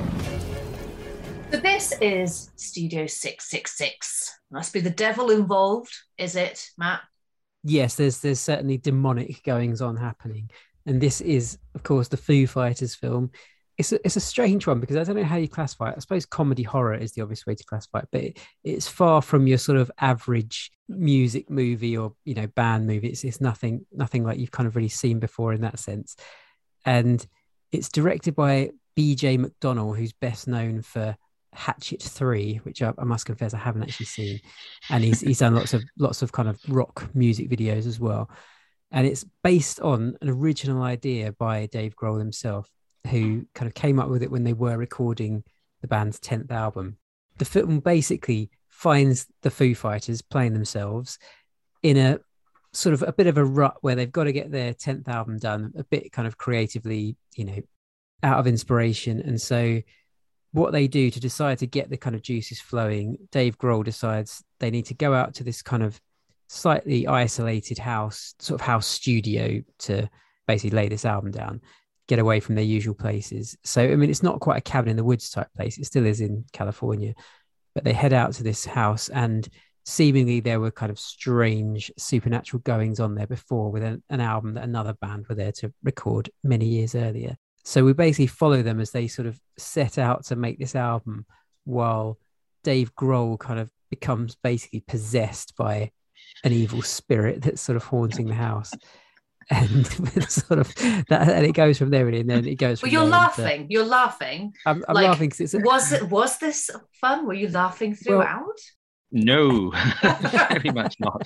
So this is Studio six six six. Must be the devil involved, is it, Matt? Yes, there's there's certainly demonic goings on happening, and this is, of course, the Foo Fighters film. It's a, it's a strange one because I don't know how you classify it. I suppose comedy horror is the obvious way to classify it, but it, it's far from your sort of average music movie or, you know, band movie. It's it's nothing nothing like you've kind of really seen before in that sense, and it's directed by B J McDonnell, who's best known for Hatchet three, which I, I must confess I haven't actually seen, and he's he's done lots of lots of kind of rock music videos as well, and it's based on an original idea by Dave Grohl himself, who kind of came up with it when they were recording the band's tenth album. The film basically finds the Foo Fighters playing themselves in a sort of a bit of a rut where they've got to get their tenth album done a bit kind of creatively, you know, out of inspiration, and so what they do to decide to get the kind of juices flowing, Dave Grohl decides they need to go out to this kind of slightly isolated house, sort of house studio, to basically lay this album down, get away from their usual places. So, I mean, it's not quite a cabin in the woods type place. It still is in California, but they head out to this house, and seemingly there were kind of strange supernatural goings on there before with an, an album that another band were there to record many years earlier. So we basically follow them as they sort of set out to make this album, while Dave Grohl kind of becomes basically possessed by an evil spirit that's sort of haunting the house. And sort of that, and it goes from there, really, and then it goes. From well, you're there laughing. Into, you're laughing. I'm, I'm like, laughing because it's. A, was it? Was this fun? Were you laughing throughout? Well, no, very much not.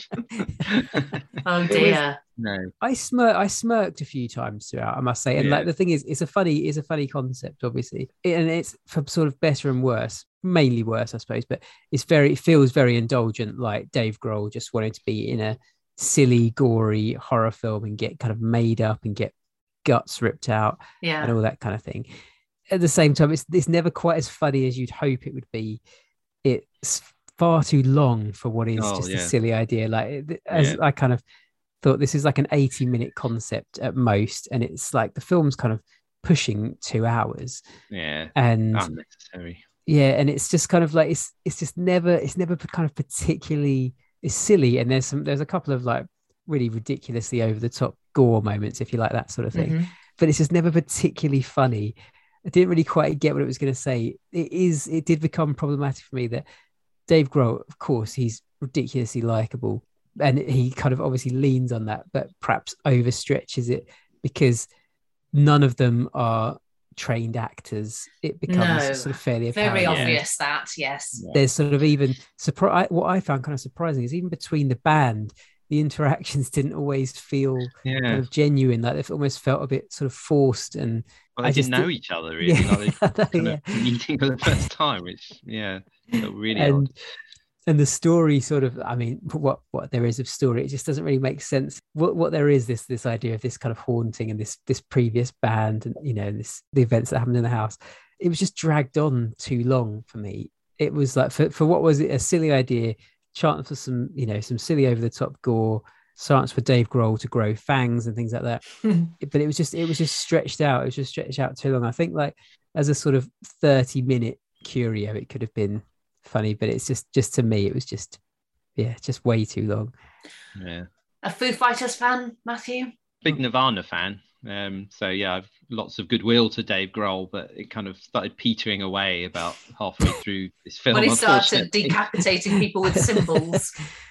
Oh dear. No, I smirk. I smirked a few times throughout, I must say. And yeah. like the thing is, it's a funny, it's a funny concept, obviously, and it's for sort of better and worse. Mainly worse, I suppose, but it's very. It feels very indulgent, like Dave Grohl just wanted to be in a silly, gory horror film and get kind of made up and get guts ripped out, yeah, and all that kind of thing. At the same time, it's it's never quite as funny as you'd hope it would be. It's far too long for what is oh, just yeah. a silly idea. Like as yeah. I kind of thought, this is like an eighty minute concept at most, and it's like the film's kind of pushing two hours. Yeah, and unnecessary. Yeah, and it's just kind of like it's it's just never it's never kind of particularly it's silly, and there's some there's a couple of like really ridiculously over the top gore moments, if you like that sort of thing. Mm-hmm. but it's just never particularly funny. I didn't really quite get what it was going to say. It is, it did become problematic for me that Dave Grohl, of course, he's ridiculously likable, and he kind of obviously leans on that, but perhaps overstretches it because none of them are trained actors. It becomes No, sort of fairly apparent. very obvious that, yes. There's sort of even surprise. What I found kind of surprising is even between the band, the interactions didn't always feel Yeah. kind of genuine. Like they almost felt a bit sort of forced, and Well, they I didn't just know did- each other really. Yeah, Like they kind yeah. of meeting for the first time, which yeah, felt really and odd. and the story sort of, I mean, what what there is of story, it just doesn't really make sense. What what there is this this idea of this kind of haunting and this this previous band, and you know this the events that happened in the house. It was just dragged on too long for me. It was like for for what was it a silly idea, chance for some you know some silly over the top gore, chance for Dave Grohl to grow fangs and things like that. But it was just it was just stretched out. It was just stretched out too long. I think like as a sort of thirty minute curio, it could have been funny, but it's just just to me it was just yeah just way too long. Yeah, A Foo Fighters fan, Matthew? big Nirvana fan. Um, so yeah, I've lots of goodwill to Dave Grohl, but it kind of started petering away about halfway through this film. When he started unfortunately. decapitating people with symbols.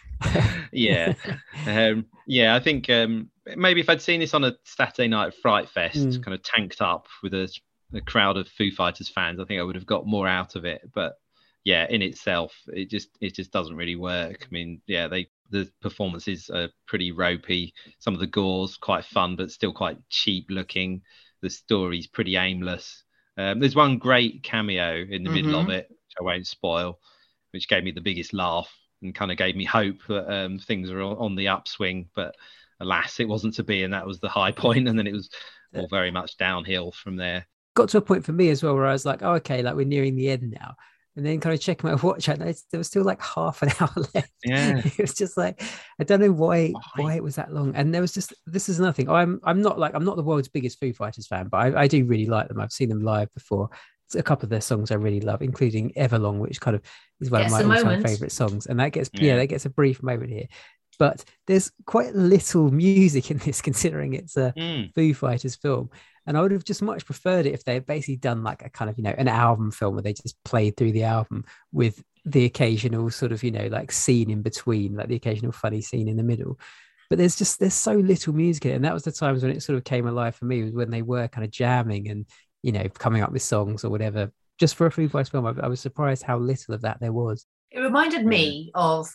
yeah, um, yeah. I think um, maybe if I'd seen this on a Saturday night at Fright Fest, Mm. kind of tanked up with a, a crowd of Foo Fighters fans, I think I would have got more out of it. But yeah, in itself, it just it just doesn't really work. I mean, yeah, they the performances are pretty ropey. Some of the gore's quite fun, but still quite cheap looking. The story's pretty aimless. Um, there's one great cameo in the middle of Mhm. it, which I won't spoil, which gave me the biggest laugh and kind of gave me hope that um, things are on on the upswing. But alas, it wasn't to be, and that was the high point, and then it was all very much downhill from there. Got to a point for me as well where I was like, oh, okay, like we're nearing the end now. And then kind of checking my watch, I noticed there was still like half an hour left. Yeah. It was just like, I don't know why why it was that long. And there was just, this is nothing. I'm I'm not like, I'm not the world's biggest Foo Fighters fan, but I, I do really like them. I've seen them live before. It's a couple of their songs I really love, including Everlong, which kind of is one Gets of a my all-time moment. favorite songs. And that gets, yeah. Yeah. that gets a brief moment here. But there's quite little music in this, considering it's a Mm. Foo Fighters film. And I would have just much preferred it if they had basically done like a kind of, you know, an album film where they just played through the album with the occasional sort of, you know, like scene in between, like the occasional funny scene in the middle. But there's just, there's so little music in it. And that was the times when it sort of came alive for me, was when they were kind of jamming and, you know, coming up with songs or whatever. Just for a Foo Fighters film, I, I was surprised how little of that there was. It reminded me of,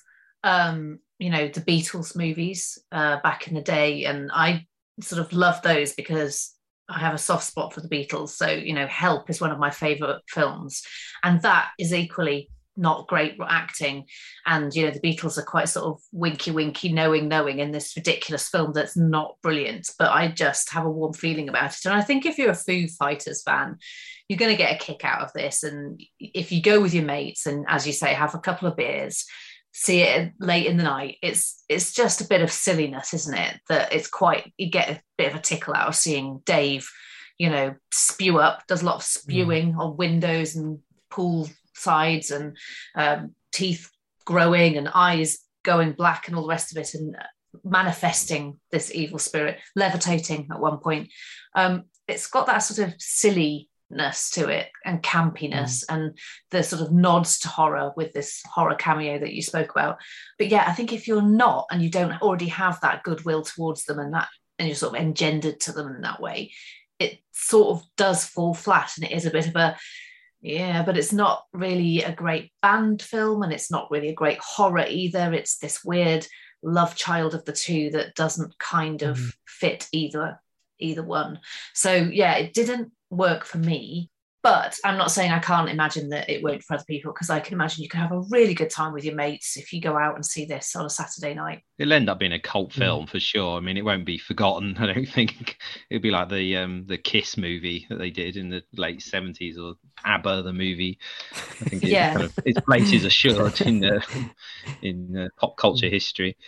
um, you know, the Beatles movies uh, back in the day. And I sort of love those because I have a soft spot for the Beatles. So, you know, Help is one of my favourite films. And that is equally not great acting. And, you know, the Beatles are quite sort of winky, winky, knowing, knowing in this ridiculous film that's not brilliant. But I just have a warm feeling about it. And I think if you're a Foo Fighters fan, you're going to get a kick out of this. And if you go with your mates and, as you say, have a couple of beers, see it late in the night, it's it's just a bit of silliness, isn't it? That it's quite, you get a bit of a tickle out of seeing Dave, you know, spew up, does a lot of spewing mm. on windows and pool sides, and um, teeth growing and eyes going black and all the rest of it, and manifesting this evil spirit, levitating at one point. Um, it's got that sort of silly to it and campiness mm. and the sort of nods to horror with this horror cameo that you spoke about. But yeah, I think if you're not, and you don't already have that goodwill towards them and that, and you're sort of engendered to them in that way, it sort of does fall flat, and it is a bit of a, yeah, but it's not really a great band film, and it's not really a great horror either. It's this weird love child of the two that doesn't kind of mm. fit either either one. So yeah, it didn't work for me, but I'm not saying I can't imagine that it won't for other people, because I can imagine you can have a really good time with your mates if you go out and see this on a Saturday night. It'll end up being a cult film mm. for sure. I mean, it won't be forgotten. I don't think it'll be like the um the Kiss movie that they did in the late seventies, or ABBA the movie. I think it yeah. kind of, its place is assured in uh, in uh, pop culture history.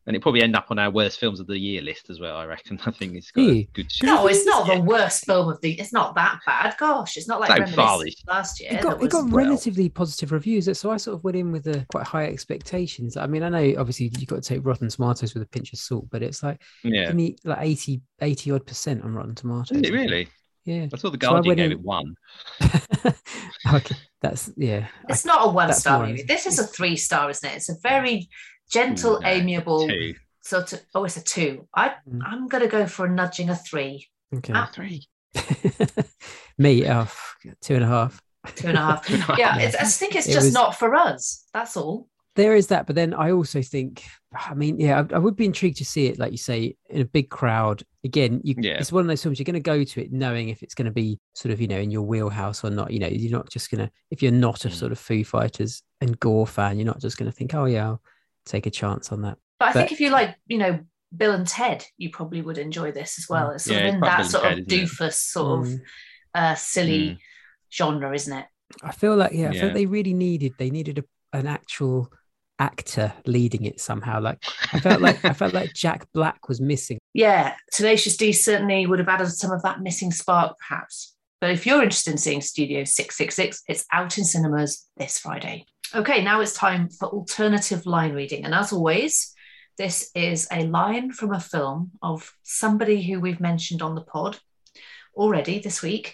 and it probably end up on our worst films of the year list as well. I reckon. I think it's got Yeah. a good. No, it's not the worst film of the. It's not that bad. Gosh, it's not like So Reminiscence far this- last year. It got, that it got was- relatively positive reviews, so I sort of went in with a quite high expectations. I mean, I know obviously you've got to take Rotten Tomatoes with a pinch of salt, but it's like Yeah. give me like eighty, eighty odd percent on Rotten Tomatoes. Is it really? Yeah. I saw the So I Guardian went gave in- it one. Okay, that's yeah. It's I- not a one that's star more- movie. This is a three star, isn't it? It's a very gentle, Ooh, no, amiable two. sort of. Oh, it's a two. I Mm. I'm gonna go for a nudging a three. Okay. Ah, Three. Me, oh, f- two and a half. two and a half. Yeah, it's, I think it's It just was- not for us. That's all. There is that, but then I also think, I mean, yeah, I, I would be intrigued to see it, like you say, in a big crowd. Again, you, Yeah. it's one of those films you're going to go to it knowing if it's going to be sort of, you know, in your wheelhouse or not. You know, you're not just going to, if you're not a Mm. sort of Foo Fighters and Gore fan, you're not just going to think, oh yeah, I'll take a chance on that. But I think But- if you like, you know, Bill and Ted, you probably would enjoy this as well. It's sort Yeah, of it's in quite that Bill and sort Ted, of isn't it? doofus sort of Mm. uh, silly Mm. genre, isn't it? I feel like, yeah, I feel Yeah. like they really needed, they needed a, an actual actor leading it somehow. Like I felt like, I felt like Jack Black was missing. Yeah, Tenacious D certainly would have added some of that missing spark, perhaps. But if you're interested in seeing Studio six six six, it's out in cinemas this Friday. Okay, now it's time for alternative line reading. And as always, this is a line from a film of somebody who we've mentioned on the pod already this week.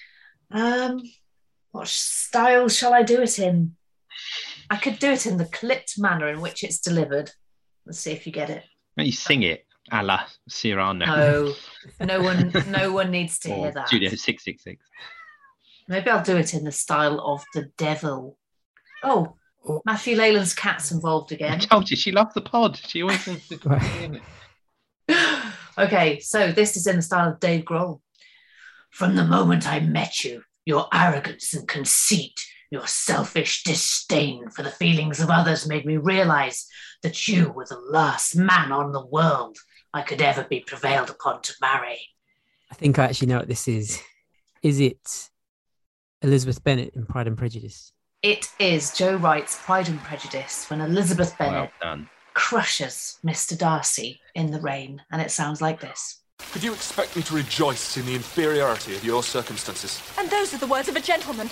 Um, what style shall I do it in? I could do it in the clipped manner in which it's delivered. Let's see if you get it. Don't you sing it a la Cyrano? No, no one, no one needs to hear Or that. Studio six six six. Maybe I'll do it in the style of the devil. Oh, Matthew Leyland's cat's involved I again. told you, she loves the pod. She always wants to be in it. Okay, so this is in the style of Dave Grohl. From the moment I met you, your arrogance and conceit, your selfish disdain for the feelings of others made me realize that you were the last man on the world I could ever be prevailed upon to marry. I think I actually know what this is. Is it Elizabeth Bennet in Pride and Prejudice? It is Joe Wright's Pride and Prejudice when Elizabeth Well Bennet done. crushes Mister Darcy in the rain, and it sounds like this. Could you expect me to rejoice in the inferiority of your circumstances? And those are the words of a gentleman.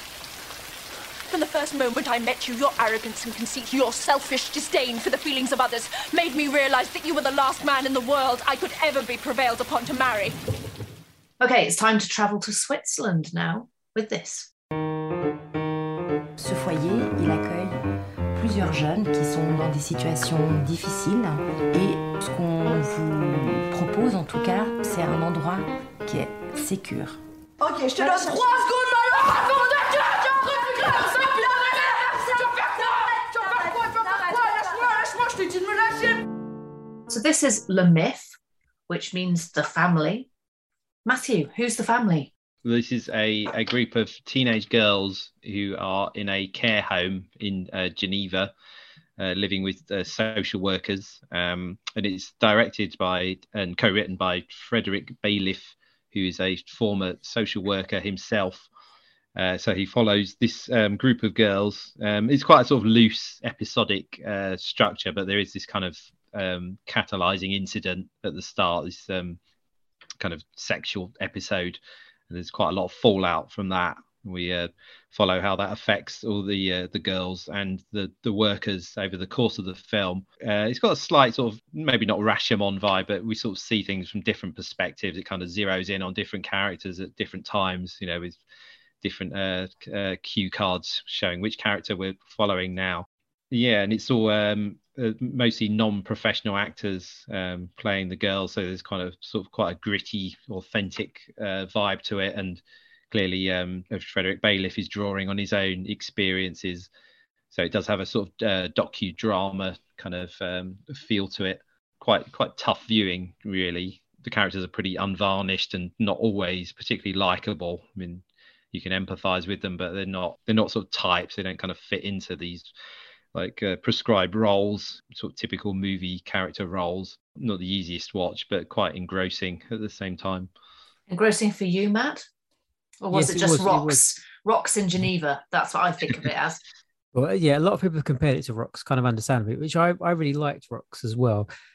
From the first moment I met you, your arrogance and conceit, your selfish disdain for the feelings of others made me realize that you were the last man in the world I could ever be prevailed upon to marry. Okay, it's time to travel to Switzerland now with this. Ce foyer, il accueille plusieurs jeunes qui sont dans des situations difficiles et ce qu'on vous propose en tout cas, c'est un endroit qui est sécure. Ok, je te donne trois secondes, Manon. So this is Le Myth, which means the family. Matthew, who's the family? This is a, a group of teenage girls who are in a care home in uh, Geneva, uh, living with uh, social workers. Um, and it's directed by and co-written by Frederick Bailiff, who is a former social worker himself. Uh, so he follows this um, group of girls. Um, it's quite a sort of loose, episodic uh, structure, but there is this kind of um, catalyzing incident at the start, this um, kind of sexual episode. And there's quite a lot of fallout from that. We uh, follow how that affects all the uh, the girls and the the workers over the course of the film. Uh, it's got a slight sort of maybe not Rashomon vibe, but we sort of see things from different perspectives. It kind of zeroes in on different characters at different times, you know, with different uh, uh, cue cards showing which character we're following now. Yeah, and it's all um, uh, mostly non-professional actors um, playing the girls, so there's kind of sort of quite a gritty, authentic uh, vibe to it, and clearly um, Frederick Bailiff is drawing on his own experiences, so it does have a sort of uh, docudrama kind of um, feel to it. Quite quite tough viewing, really. The characters are pretty unvarnished and not always particularly likable. I mean, you can empathise with them, but they're not they're not sort of types. They don't kind of fit into these like uh, prescribed roles, sort of typical movie character roles. Not the easiest watch, but quite engrossing at the same time. Engrossing for you, Matt? Or was Yes, it it just was, it rocks? was. Rocks in Geneva. That's what I think of it as. Well, yeah, a lot of people have compared it to Rocks, kind of understandably, which I, I really liked Rocks as well.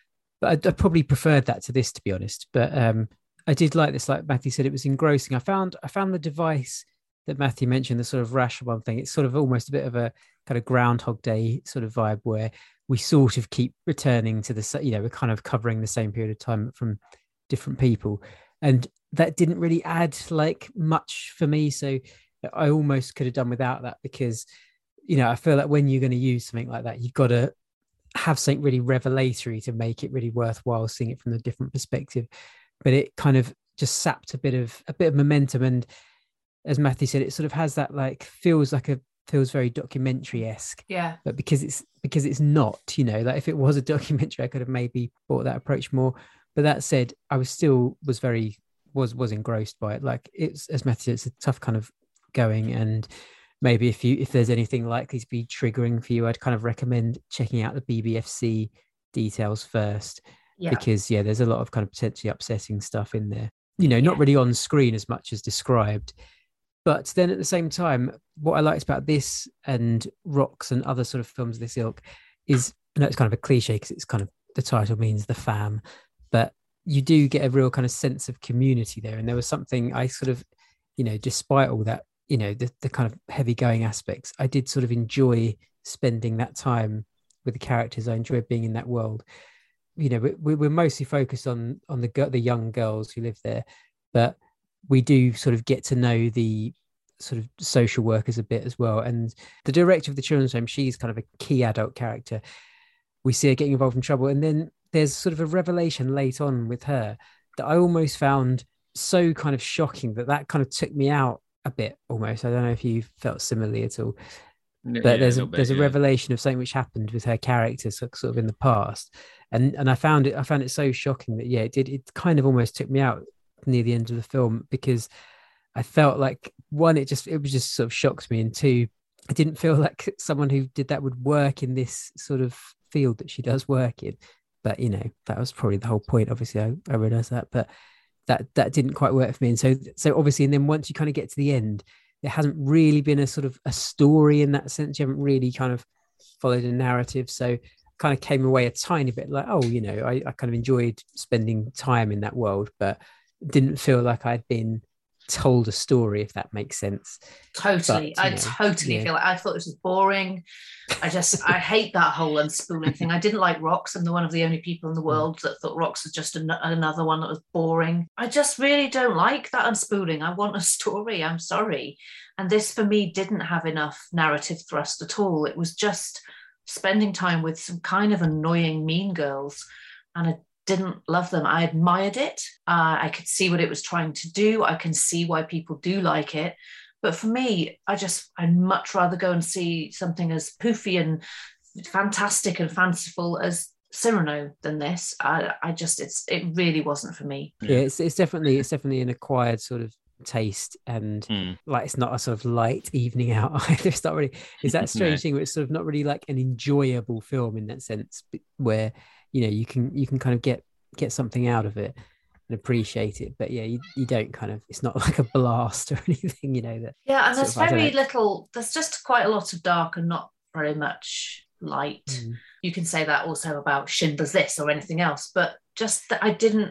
but I, I probably preferred that to this, to be honest. But um, I did like this. Like Matthew said, it was engrossing. I found I found the device that Matthew mentioned, the sort of Rashomon thing. It's sort of almost a bit of a kind of Groundhog Day sort of vibe where we sort of keep returning to the, you know, we're kind of covering the same period of time from different people. And that didn't really add like much for me. So I almost could have done without that, because, you know, I feel like when you're going to use something like that, you've got to have something really revelatory to make it really worthwhile seeing it from a different perspective. But it kind of just sapped a bit of a bit of momentum. And as Matthew said, it sort of has that like feels like a feels very documentary-esque. Yeah. But because it's because it's not, you know, like if it was a documentary, I could have maybe bought that approach more. But that said, I was still was very was was engrossed by it. Like it's, as Matthew said, it's a tough kind of going, and maybe if you if there's anything likely to be triggering for you, I'd kind of recommend checking out the B B F C details first. Yeah. Because yeah, there's a lot of kind of potentially upsetting stuff in there. You know, not yeah. really on screen as much as described. But then at the same time, what I liked about this and Rocks and other sort of films of this ilk is, I know it's kind of a cliche because it's kind of, the title means the fam, but you do get a real kind of sense of community there. And there was something I sort of, you know, despite all that, you know, the, the kind of heavy going aspects, I did sort of enjoy spending that time with the characters. I enjoyed being in that world. You know, we, we're mostly focused on on the the young girls who live there, but we do sort of get to know the sort of social workers a bit as well. And the director of the children's home, she's kind of a key adult character. We see her getting involved in trouble. And then there's sort of a revelation late on with her that I almost found so kind of shocking that that kind of took me out a bit almost. I don't know if you felt similarly at all. But yeah, there's a, a bit, there's a yeah. revelation of something which happened with her character sort of in the past. And and I found it I found it so shocking that, yeah, it did. It kind of almost took me out near the end of the film, because I felt like, one, it just it was just sort of shocked me, and two, I didn't feel like someone who did that would work in this sort of field that she does work in. But you know, that was probably the whole point. Obviously, I, I realized that, but that that didn't quite work for me. And so so obviously, and then once you kind of get to the end, there hasn't really been a sort of a story in that sense. You haven't really kind of followed a narrative. So kind of came away a tiny bit like, oh, you know, I, I kind of enjoyed spending time in that world, but didn't feel like I'd been told a story, if that makes sense. Totally. But, I know, totally yeah. feel like I thought this was boring. I just, I hate that whole unspooling thing. I didn't like Rocks. I'm the one of the only people in the world that thought Rocks was just an- another one that was boring. I just really don't like that unspooling. I want a story. I'm sorry. And this for me didn't have enough narrative thrust at all. It was just spending time with some kind of annoying mean girls, and I didn't love them. I admired it. Uh, I could see what it was trying to do. I can see why people do like it. But for me, I just, I'd much rather go and see something as poofy and fantastic and fanciful as Cyrano than this. I, I just, it's, it really wasn't for me. Yeah, it's, it's definitely, it's definitely an acquired sort of taste, and mm. like it's not a sort of light evening out either. It's not really, it's that strange no. thing where it's sort of not really like an enjoyable film in that sense, where, you know, you can you can kind of get get something out of it and appreciate it, but yeah, you, you don't kind of, it's not like a blast or anything, you know. That yeah, and there's of, very little, there's just quite a lot of dark and not very much light. Mm. You can say that also about Schindler's List or anything else, but just that I didn't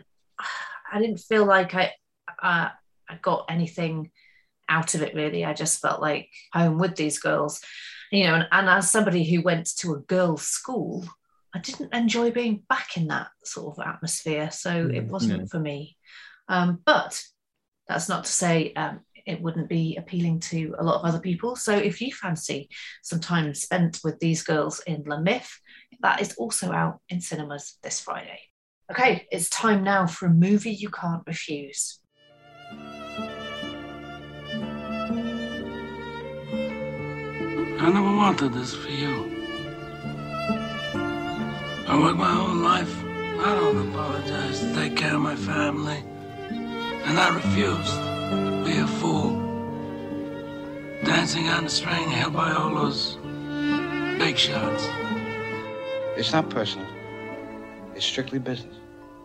I didn't feel like I uh, I got anything out of it really. I just felt like home with these girls, you know, and, and as somebody who went to a girls' school, I didn't enjoy being back in that sort of atmosphere. So mm, it wasn't yeah. for me. Um, but that's not to say um, it wouldn't be appealing to a lot of other people. So if you fancy some time spent with these girls in La Myth, that is also out in cinemas this Friday. Okay, it's time now for a movie you can't refuse. I never wanted this for you. I worked my whole life. I don't apologize to take care of my family. And I refused to be a fool. Dancing on the string held by all those big shots. It's not personal. It's strictly business.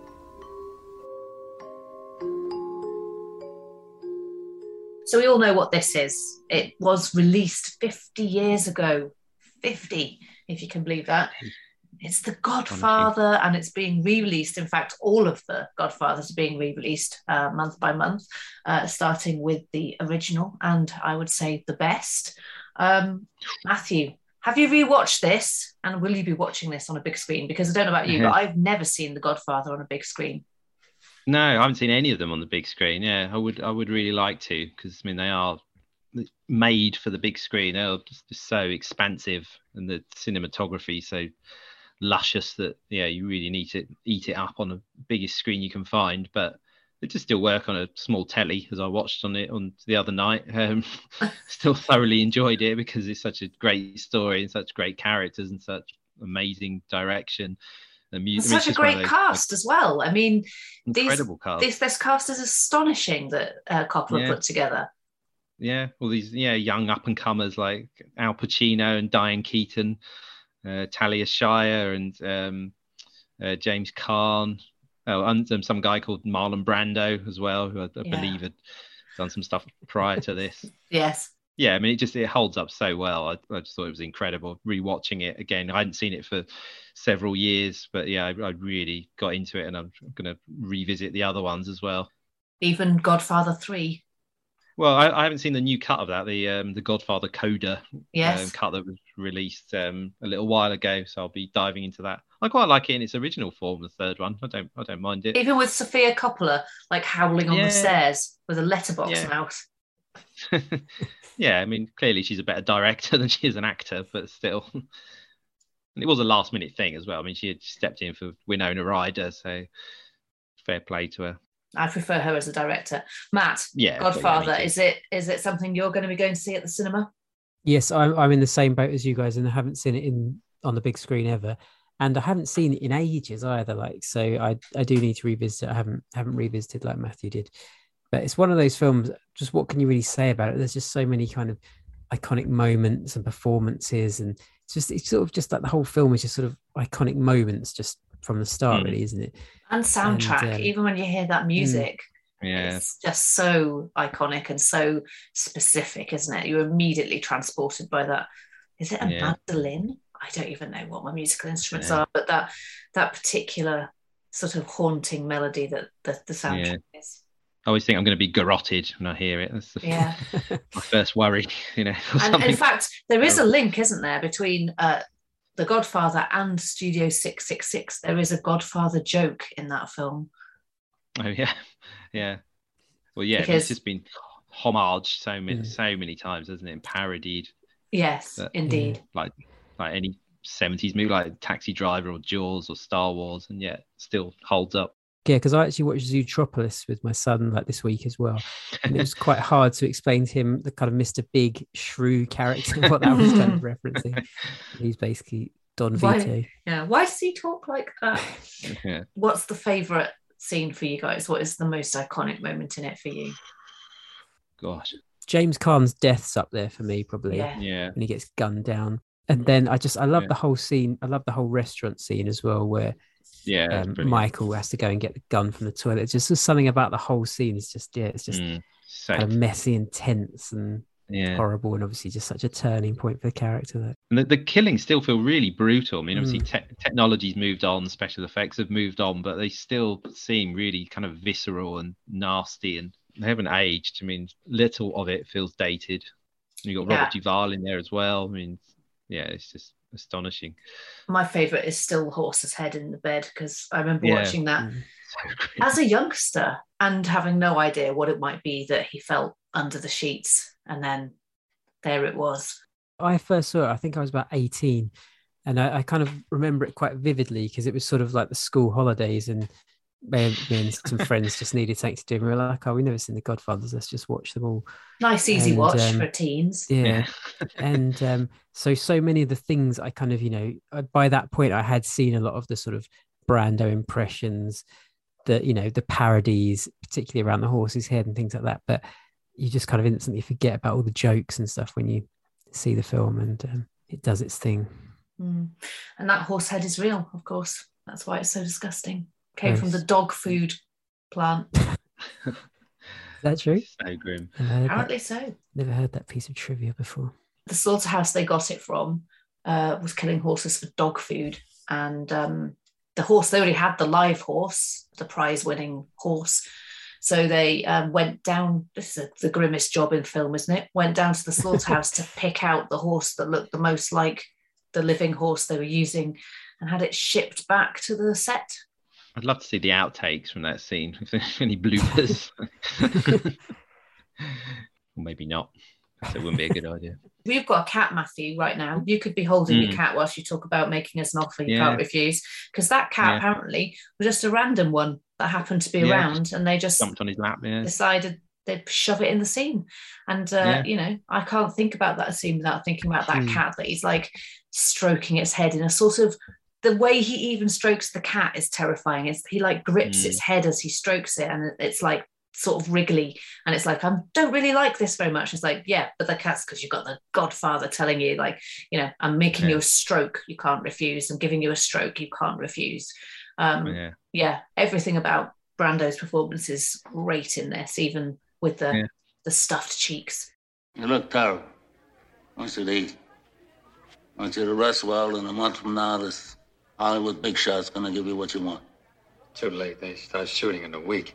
So we all know what this is. It was released fifty years ago. fifty, if you can believe that. It's The Godfather, and it's being re-released. In fact, all of the Godfathers are being re-released uh, month by month, uh, starting with the original, and I would say the best. Um, Matthew, have you rewatched this, and will you be watching this on a big screen? Because I don't know about you, but I've never seen The Godfather on a big screen. No, I haven't seen any of them on the big screen. Yeah, I would I would really like to, because I mean they are made for the big screen. They're just, just so expansive, and the cinematography so luscious that yeah, you really need to eat it up on the biggest screen you can find. But they just still work on a small telly, as I watched on it on the other night. Um, still thoroughly enjoyed it because it's such a great story and such great characters and such amazing direction. The music, such a great those, cast like, as well. I mean, incredible these, cast. This this cast is astonishing that uh, Coppola yeah. put together. Yeah, all these yeah young up and comers like Al Pacino and Diane Keaton, uh, Talia Shire and um, uh, James Caan. Oh, and um, some guy called Marlon Brando as well, who I, I yeah. believe had done some stuff prior to this. Yes. Yeah, I mean, it just it holds up so well. I, I just thought it was incredible. Rewatching it again, I hadn't seen it for several years, but yeah, I, I really got into it, and I'm going to revisit the other ones as well. Even Godfather three. Well, I, I haven't seen the new cut of that, the um, the Godfather Coda yes. um, cut that was released um, a little while ago. So I'll be diving into that. I quite like it in its original form, the third one. I don't, I don't mind it. Even with Sofia Coppola, like howling on yeah. the stairs with a letterbox yeah. mouth. Yeah, I mean, clearly she's a better director than she is an actor, but still. And it was a last minute thing as well. I mean, she had stepped in for Winona Ryder, so fair play to her. I prefer her as a director. Matt, yeah, Godfather, yeah, is it is it something you're going to be going to see at the cinema? Yes, I'm, I'm in the same boat as you guys, and I haven't seen it in on the big screen ever. And I haven't seen it in ages either. Like, so I, I do need to revisit. I haven't haven't revisited like Matthew did. But it's one of those films, just what can you really say about it? There's just so many kind of iconic moments and performances. And it's just, it's sort of just like the whole film is just sort of iconic moments just from the start, mm. really, isn't it? And soundtrack, and, um, even when you hear that music, mm, yeah. it's just so iconic and so specific, isn't it? You're immediately transported by that. Is it a yeah. mandolin? I don't even know what my musical instruments yeah. are, but that that particular sort of haunting melody that the, the soundtrack yeah. is. I always think I'm going to be garroted when I hear it. That's the, yeah. my first worry, you know. And in fact, there is a link, isn't there, between uh, The Godfather and Studio six six six. There is a Godfather joke in that film. Oh yeah, yeah. Well, yeah, because, it's just been homaged so many, mm. so many times, hasn't it? And parodied. Yes, that, indeed. Like, like any seventies movie, like Taxi Driver or Jaws or Star Wars, and yet still holds up. Yeah, because I actually watched Zootropolis with my son like this week as well, and it was quite hard to explain to him the kind of Mister Big shrew character, what that was kind of referencing. He's basically Don Vito. Why, yeah, why does he talk like that? Yeah. What's the favourite scene for you guys? What is the most iconic moment in it for you? Gosh, James Caan's death's up there for me, probably. Yeah, yeah. When he gets gunned down, and then I just I love yeah. the whole scene. I love the whole restaurant scene as well, where. Yeah, um, Michael has to go and get the gun from the toilet. It's just, just something about the whole scene. It's just yeah, it's just mm, so, kind of messy and tense and yeah. horrible, and obviously just such a turning point for the character. That and the, the killings still feel really brutal. I mean, obviously mm. te- technology's moved on, special effects have moved on, but they still seem really kind of visceral and nasty, and they haven't aged. I mean, little of it feels dated. You got Robert yeah. Duvall in there as well. I mean, yeah, it's just astonishing. My favourite is still the horse's head in the bed, because I remember yeah. watching that mm. so as a youngster and having no idea what it might be that he felt under the sheets, and then there it was. I first saw it, I think I was about eighteen, and I, I kind of remember it quite vividly because it was sort of like the school holidays, and me and some friends just needed something to do. And we were like, oh, we've never seen The Godfathers, let's just watch them all. Nice, easy and, watch um, for teens. Yeah. and um, so, so many of the things I kind of, you know, by that point, I had seen a lot of the sort of Brando impressions, the, you know, the parodies, particularly around the horse's head and things like that. But you just kind of instantly forget about all the jokes and stuff when you see the film, and um, it does its thing. Mm. And that horse head is real, of course. That's why it's so disgusting. Came yes. from the dog food plant. Is that true? So grim. Apparently that. so. Never heard that piece of trivia before. The slaughterhouse they got it from uh, was killing horses for dog food, and um, the horse, they already had the live horse, the prize-winning horse. So they um, went down, this is a, the grimmest job in film, isn't it? Went down to the slaughterhouse to pick out the horse that looked the most like the living horse they were using and had it shipped back to the set. I'd love to see the outtakes from that scene, if there's any bloopers. Or maybe not. So it wouldn't be a good idea. We've got a cat, Matthew, right now. You could be holding mm. your cat whilst you talk about making us an offer you yeah. can't refuse. Because that cat yeah. apparently was just a random one that happened to be yeah, around, and they just jumped on his lap, yeah. decided they'd shove it in the scene. And, uh, yeah. you know, I can't think about that scene without thinking about that mm. cat that he's like stroking its head in a sort of, the way he even strokes the cat is terrifying. It's, he like grips mm. its head as he strokes it, and it's like sort of wriggly, and it's like, I don't really like this very much. It's like, yeah, but the cat's because you've got the Godfather telling you, like, you know, I'm making yeah. you a stroke you can't refuse, I'm giving you a stroke you can't refuse. Um, yeah. yeah, everything about Brando's performance is great in this, even with the yeah. the stuffed cheeks. You look terrible. I want you to eat. I want you to rest well, and a month from now, this Hollywood big shot's gonna give you what you want. Too late. They start shooting in a week.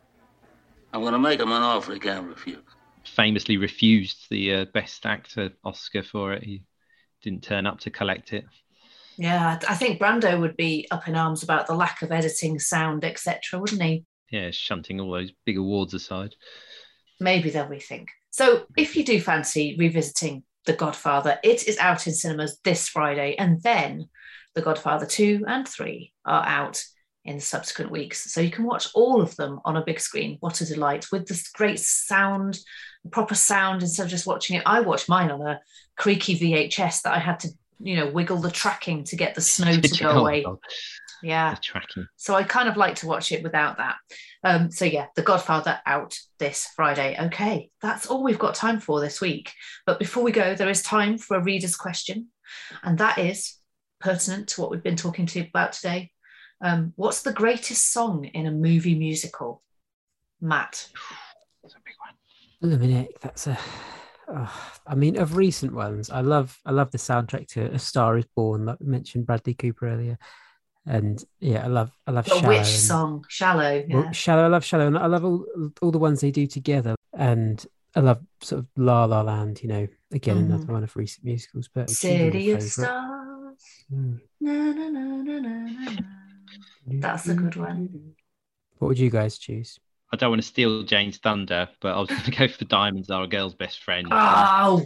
I'm gonna make him an offer he can't refuse. Famously refused the uh, Best Actor Oscar for it. He didn't turn up to collect it. Yeah, I think Brando would be up in arms about the lack of editing, sound, et cetera, wouldn't he? Yeah, shunting all those big awards aside. Maybe they'll rethink. So if you do fancy revisiting The Godfather, it is out in cinemas this Friday, and then The Godfather two and three are out in the subsequent weeks. So you can watch all of them on a big screen. What a delight, with this great sound, proper sound, instead of just watching it. I watched mine on a creaky V H S that I had to, you know, wiggle the tracking to get the snow to go away. God. Yeah. The tracking. So I kind of like to watch it without that. Um, so yeah, The Godfather out this Friday. Okay, that's all we've got time for this week. But before we go, there is time for a reader's question. And that is pertinent to what we've been talking to you about today. Um, what's the greatest song in a movie musical? Matt. That's a big one. Dominic, that's a... Oh, I mean, of recent ones, I love I love the soundtrack to A Star Is Born, that mentioned Bradley Cooper earlier, and yeah, I love I love but Shallow. Which and, song? Shallow. Yeah. Well, Shallow. I love Shallow, and I love all all the ones they do together, and I love sort of La La Land. You know, again mm. another one of recent musicals. But City of Stars. Mm. Na, na, na, na, na, na. That's a good one. What would you guys choose? I don't want to steal Jane's thunder, but I was going to go for Diamonds Are a Girl's Best Friend. Oh!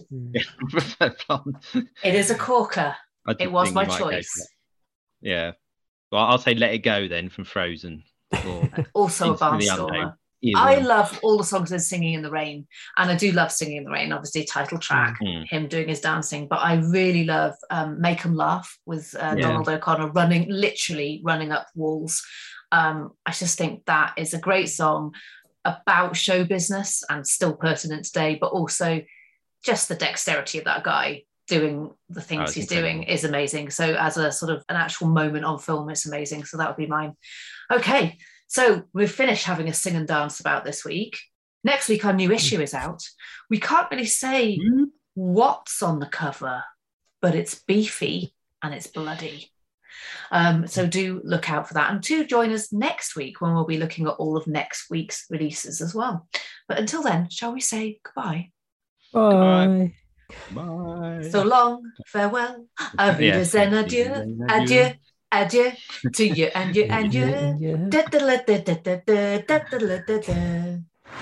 it is a corker. It was my choice. Yeah. Well, I'll say Let It Go then from Frozen. Or also a barnstormer. I love all the songs in Singing in the Rain. And I do love Singing in the Rain, obviously, title track, mm-hmm. him doing his dancing. But I really love um, Make 'Em Laugh with uh, yeah. Donald O'Connor running, literally running up walls. Um, I just think that is a great song about show business and still pertinent today, but also just the dexterity of that guy doing the things oh, he's incredible. doing is amazing. So as a sort of an actual moment on film, it's amazing. So that would be mine. Okay, so we've finished having a sing and dance about this week. Next week, our new issue is out. We can't really say mm-hmm. what's on the cover, but it's beefy and it's bloody. Um, so do look out for that, and do join us next week when we'll be looking at all of next week's releases as well. But until then, shall we say goodbye? Bye. Bye. So long, farewell, auf Wiedersehen, adieu, adieu, adieu to you and you and you. Da, da, da, da, da, da, da, da, da, da.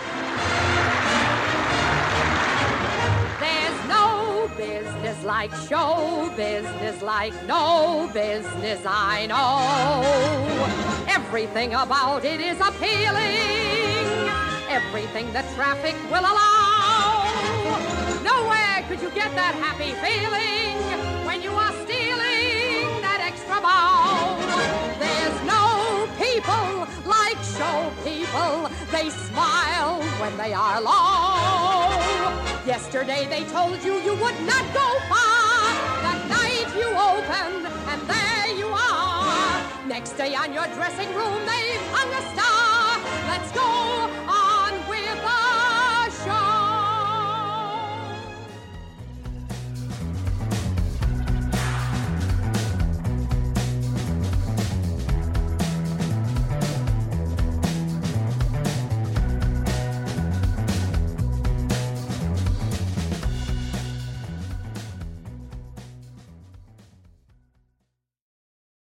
Like show business, like no business I know. Everything about it is appealing, everything the traffic will allow. Nowhere could you get that happy feeling when you are stealing that extra bow. There's no people like show people, they smile when they are low. Yesterday they told you you would not go far. That night you opened and there you are. Next day on your dressing room they've hung a star.